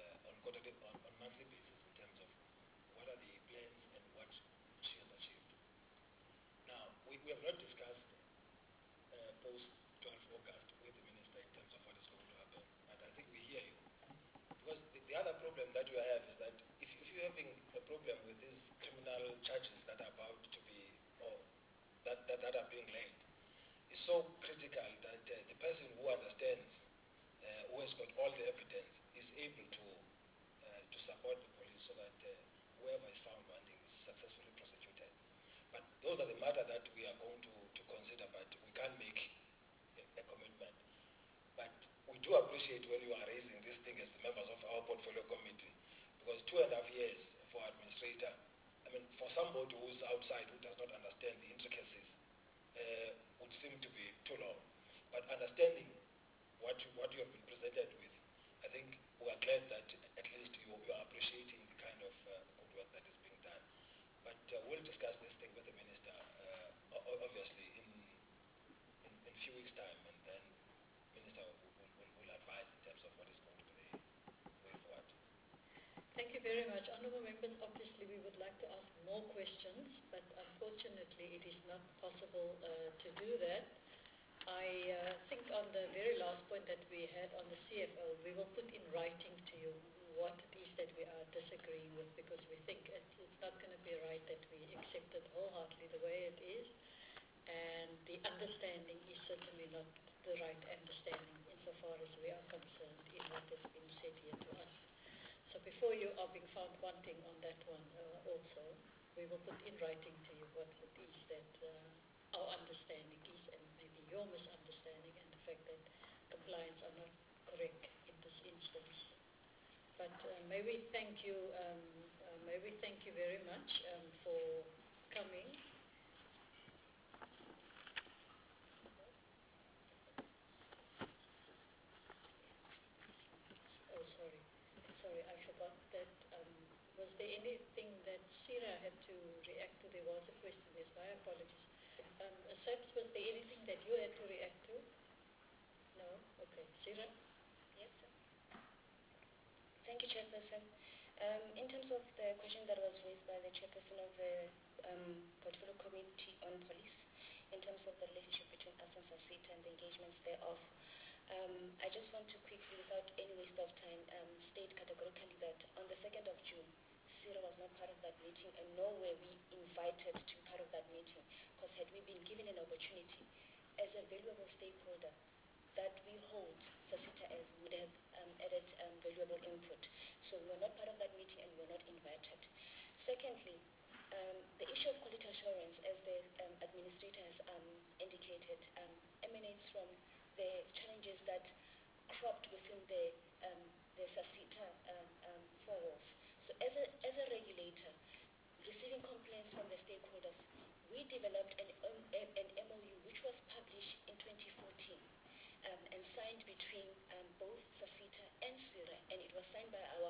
on monthly basis in terms of what are the plans and what she has achieved. Now, we have not discussed post 12 August with the minister in terms of what is going to happen, but I think we hear you. Because the other problem that you have is that if you're having a problem with these criminal charges that are about to be, or that are being laid, it's so critical that the person who understands, who has got all the evidence, is able to support the police so that whoever is found wanting is successfully prosecuted. But those are the matters that we are going to consider, but we can't make a commitment. But we do appreciate when you are raising this thing as the members of our portfolio committee, because 2.5 years for administrator, I mean, for somebody who is outside, who does not understand the intricacies, would seem to be too long. But understanding what you have been presented with, I think we are glad that at least you are appreciating the kind of good work that is being done. But we'll discuss this thing with the minister, obviously, in a few weeks' time, and then the minister will advise in terms of what is going to be the way forward. Thank you very much. Honourable members, obviously we would like to ask more questions, but unfortunately it is not possible to do that. I think on the very last point that we had on the CFO, we will put in writing to you what it is that we are disagreeing with, because we think it's not going to be right that we accept it wholeheartedly the way it is, and the understanding is certainly not the right understanding insofar as we are concerned in what has been said here to us. So before you are being found wanting on that one also, we will put in writing to you what it is that our understanding is and maybe your misunderstanding and the fact that compliance are not correct in this instance. But may we thank you very much for coming. Oh, sorry, I forgot that. Was there anything that Sira had to react to? There was a question. Yes, my apologies. Saps, was there anything that you had to react to? No? Okay. Sira? Yes, sir. Thank you, Chairperson. In terms of the question that was raised by the Chairperson of the Portfolio Committee on Police, in terms of the relationship between us and SASITA and the engagements thereof, I just want to quickly, without any waste of time, state categorically that on the 2nd of June, SIRA was not part of that meeting, and nor were we invited to be part of that meeting, because had we been given an opportunity as a valuable stakeholder that we hold SASITA as, would have added valuable input. So we were not part of that meeting and we were not invited. Secondly, the issue of quality assurance, as the administrator has indicated, emanates from the challenges that cropped within the SASITA four walls. So as a regulator, receiving complaints from the stakeholders, we developed an MOU which was published in 2014 and signed between both SASITA and SIRA, and it was signed by our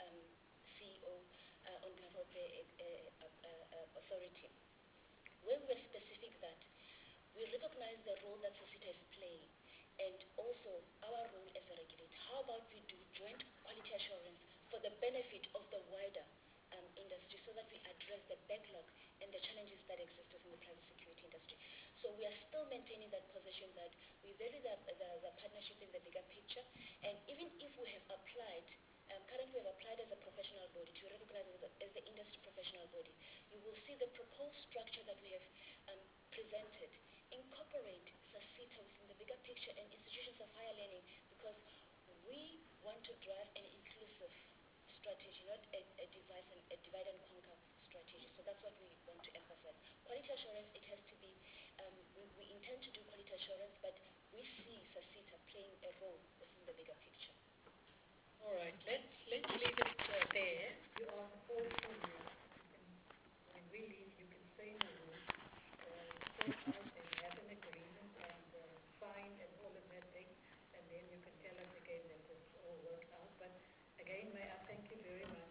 CEO on behalf of the authority, where we were specific that we recognize the role that SASITA is playing and also our role as a regulator. How about we do joint quality assurance for the benefit of the wider industry so that we address the backlog and the challenges that exist within the private security industry. So we are still maintaining that position that we value the partnership in the bigger picture, and even if we have applied, currently we have applied as a professional body to recognize as the industry professional body, you will see the proposed structure that we have presented incorporate SASITA within the bigger picture and institutions of higher learning, because we want to drive an inclusive strategy, not a divide and conquer strategy. So that's what we want to emphasize. Quality assurance, it has to be, we intend to do quality assurance, but we see SASITA playing a role within the bigger picture. All right, let's leave it there. You are all here. When we leave, you can stay in the room, sort out and have an agreement and sign and all of that thing, and then you can tell us again that it's all worked out. But again, may I thank you very much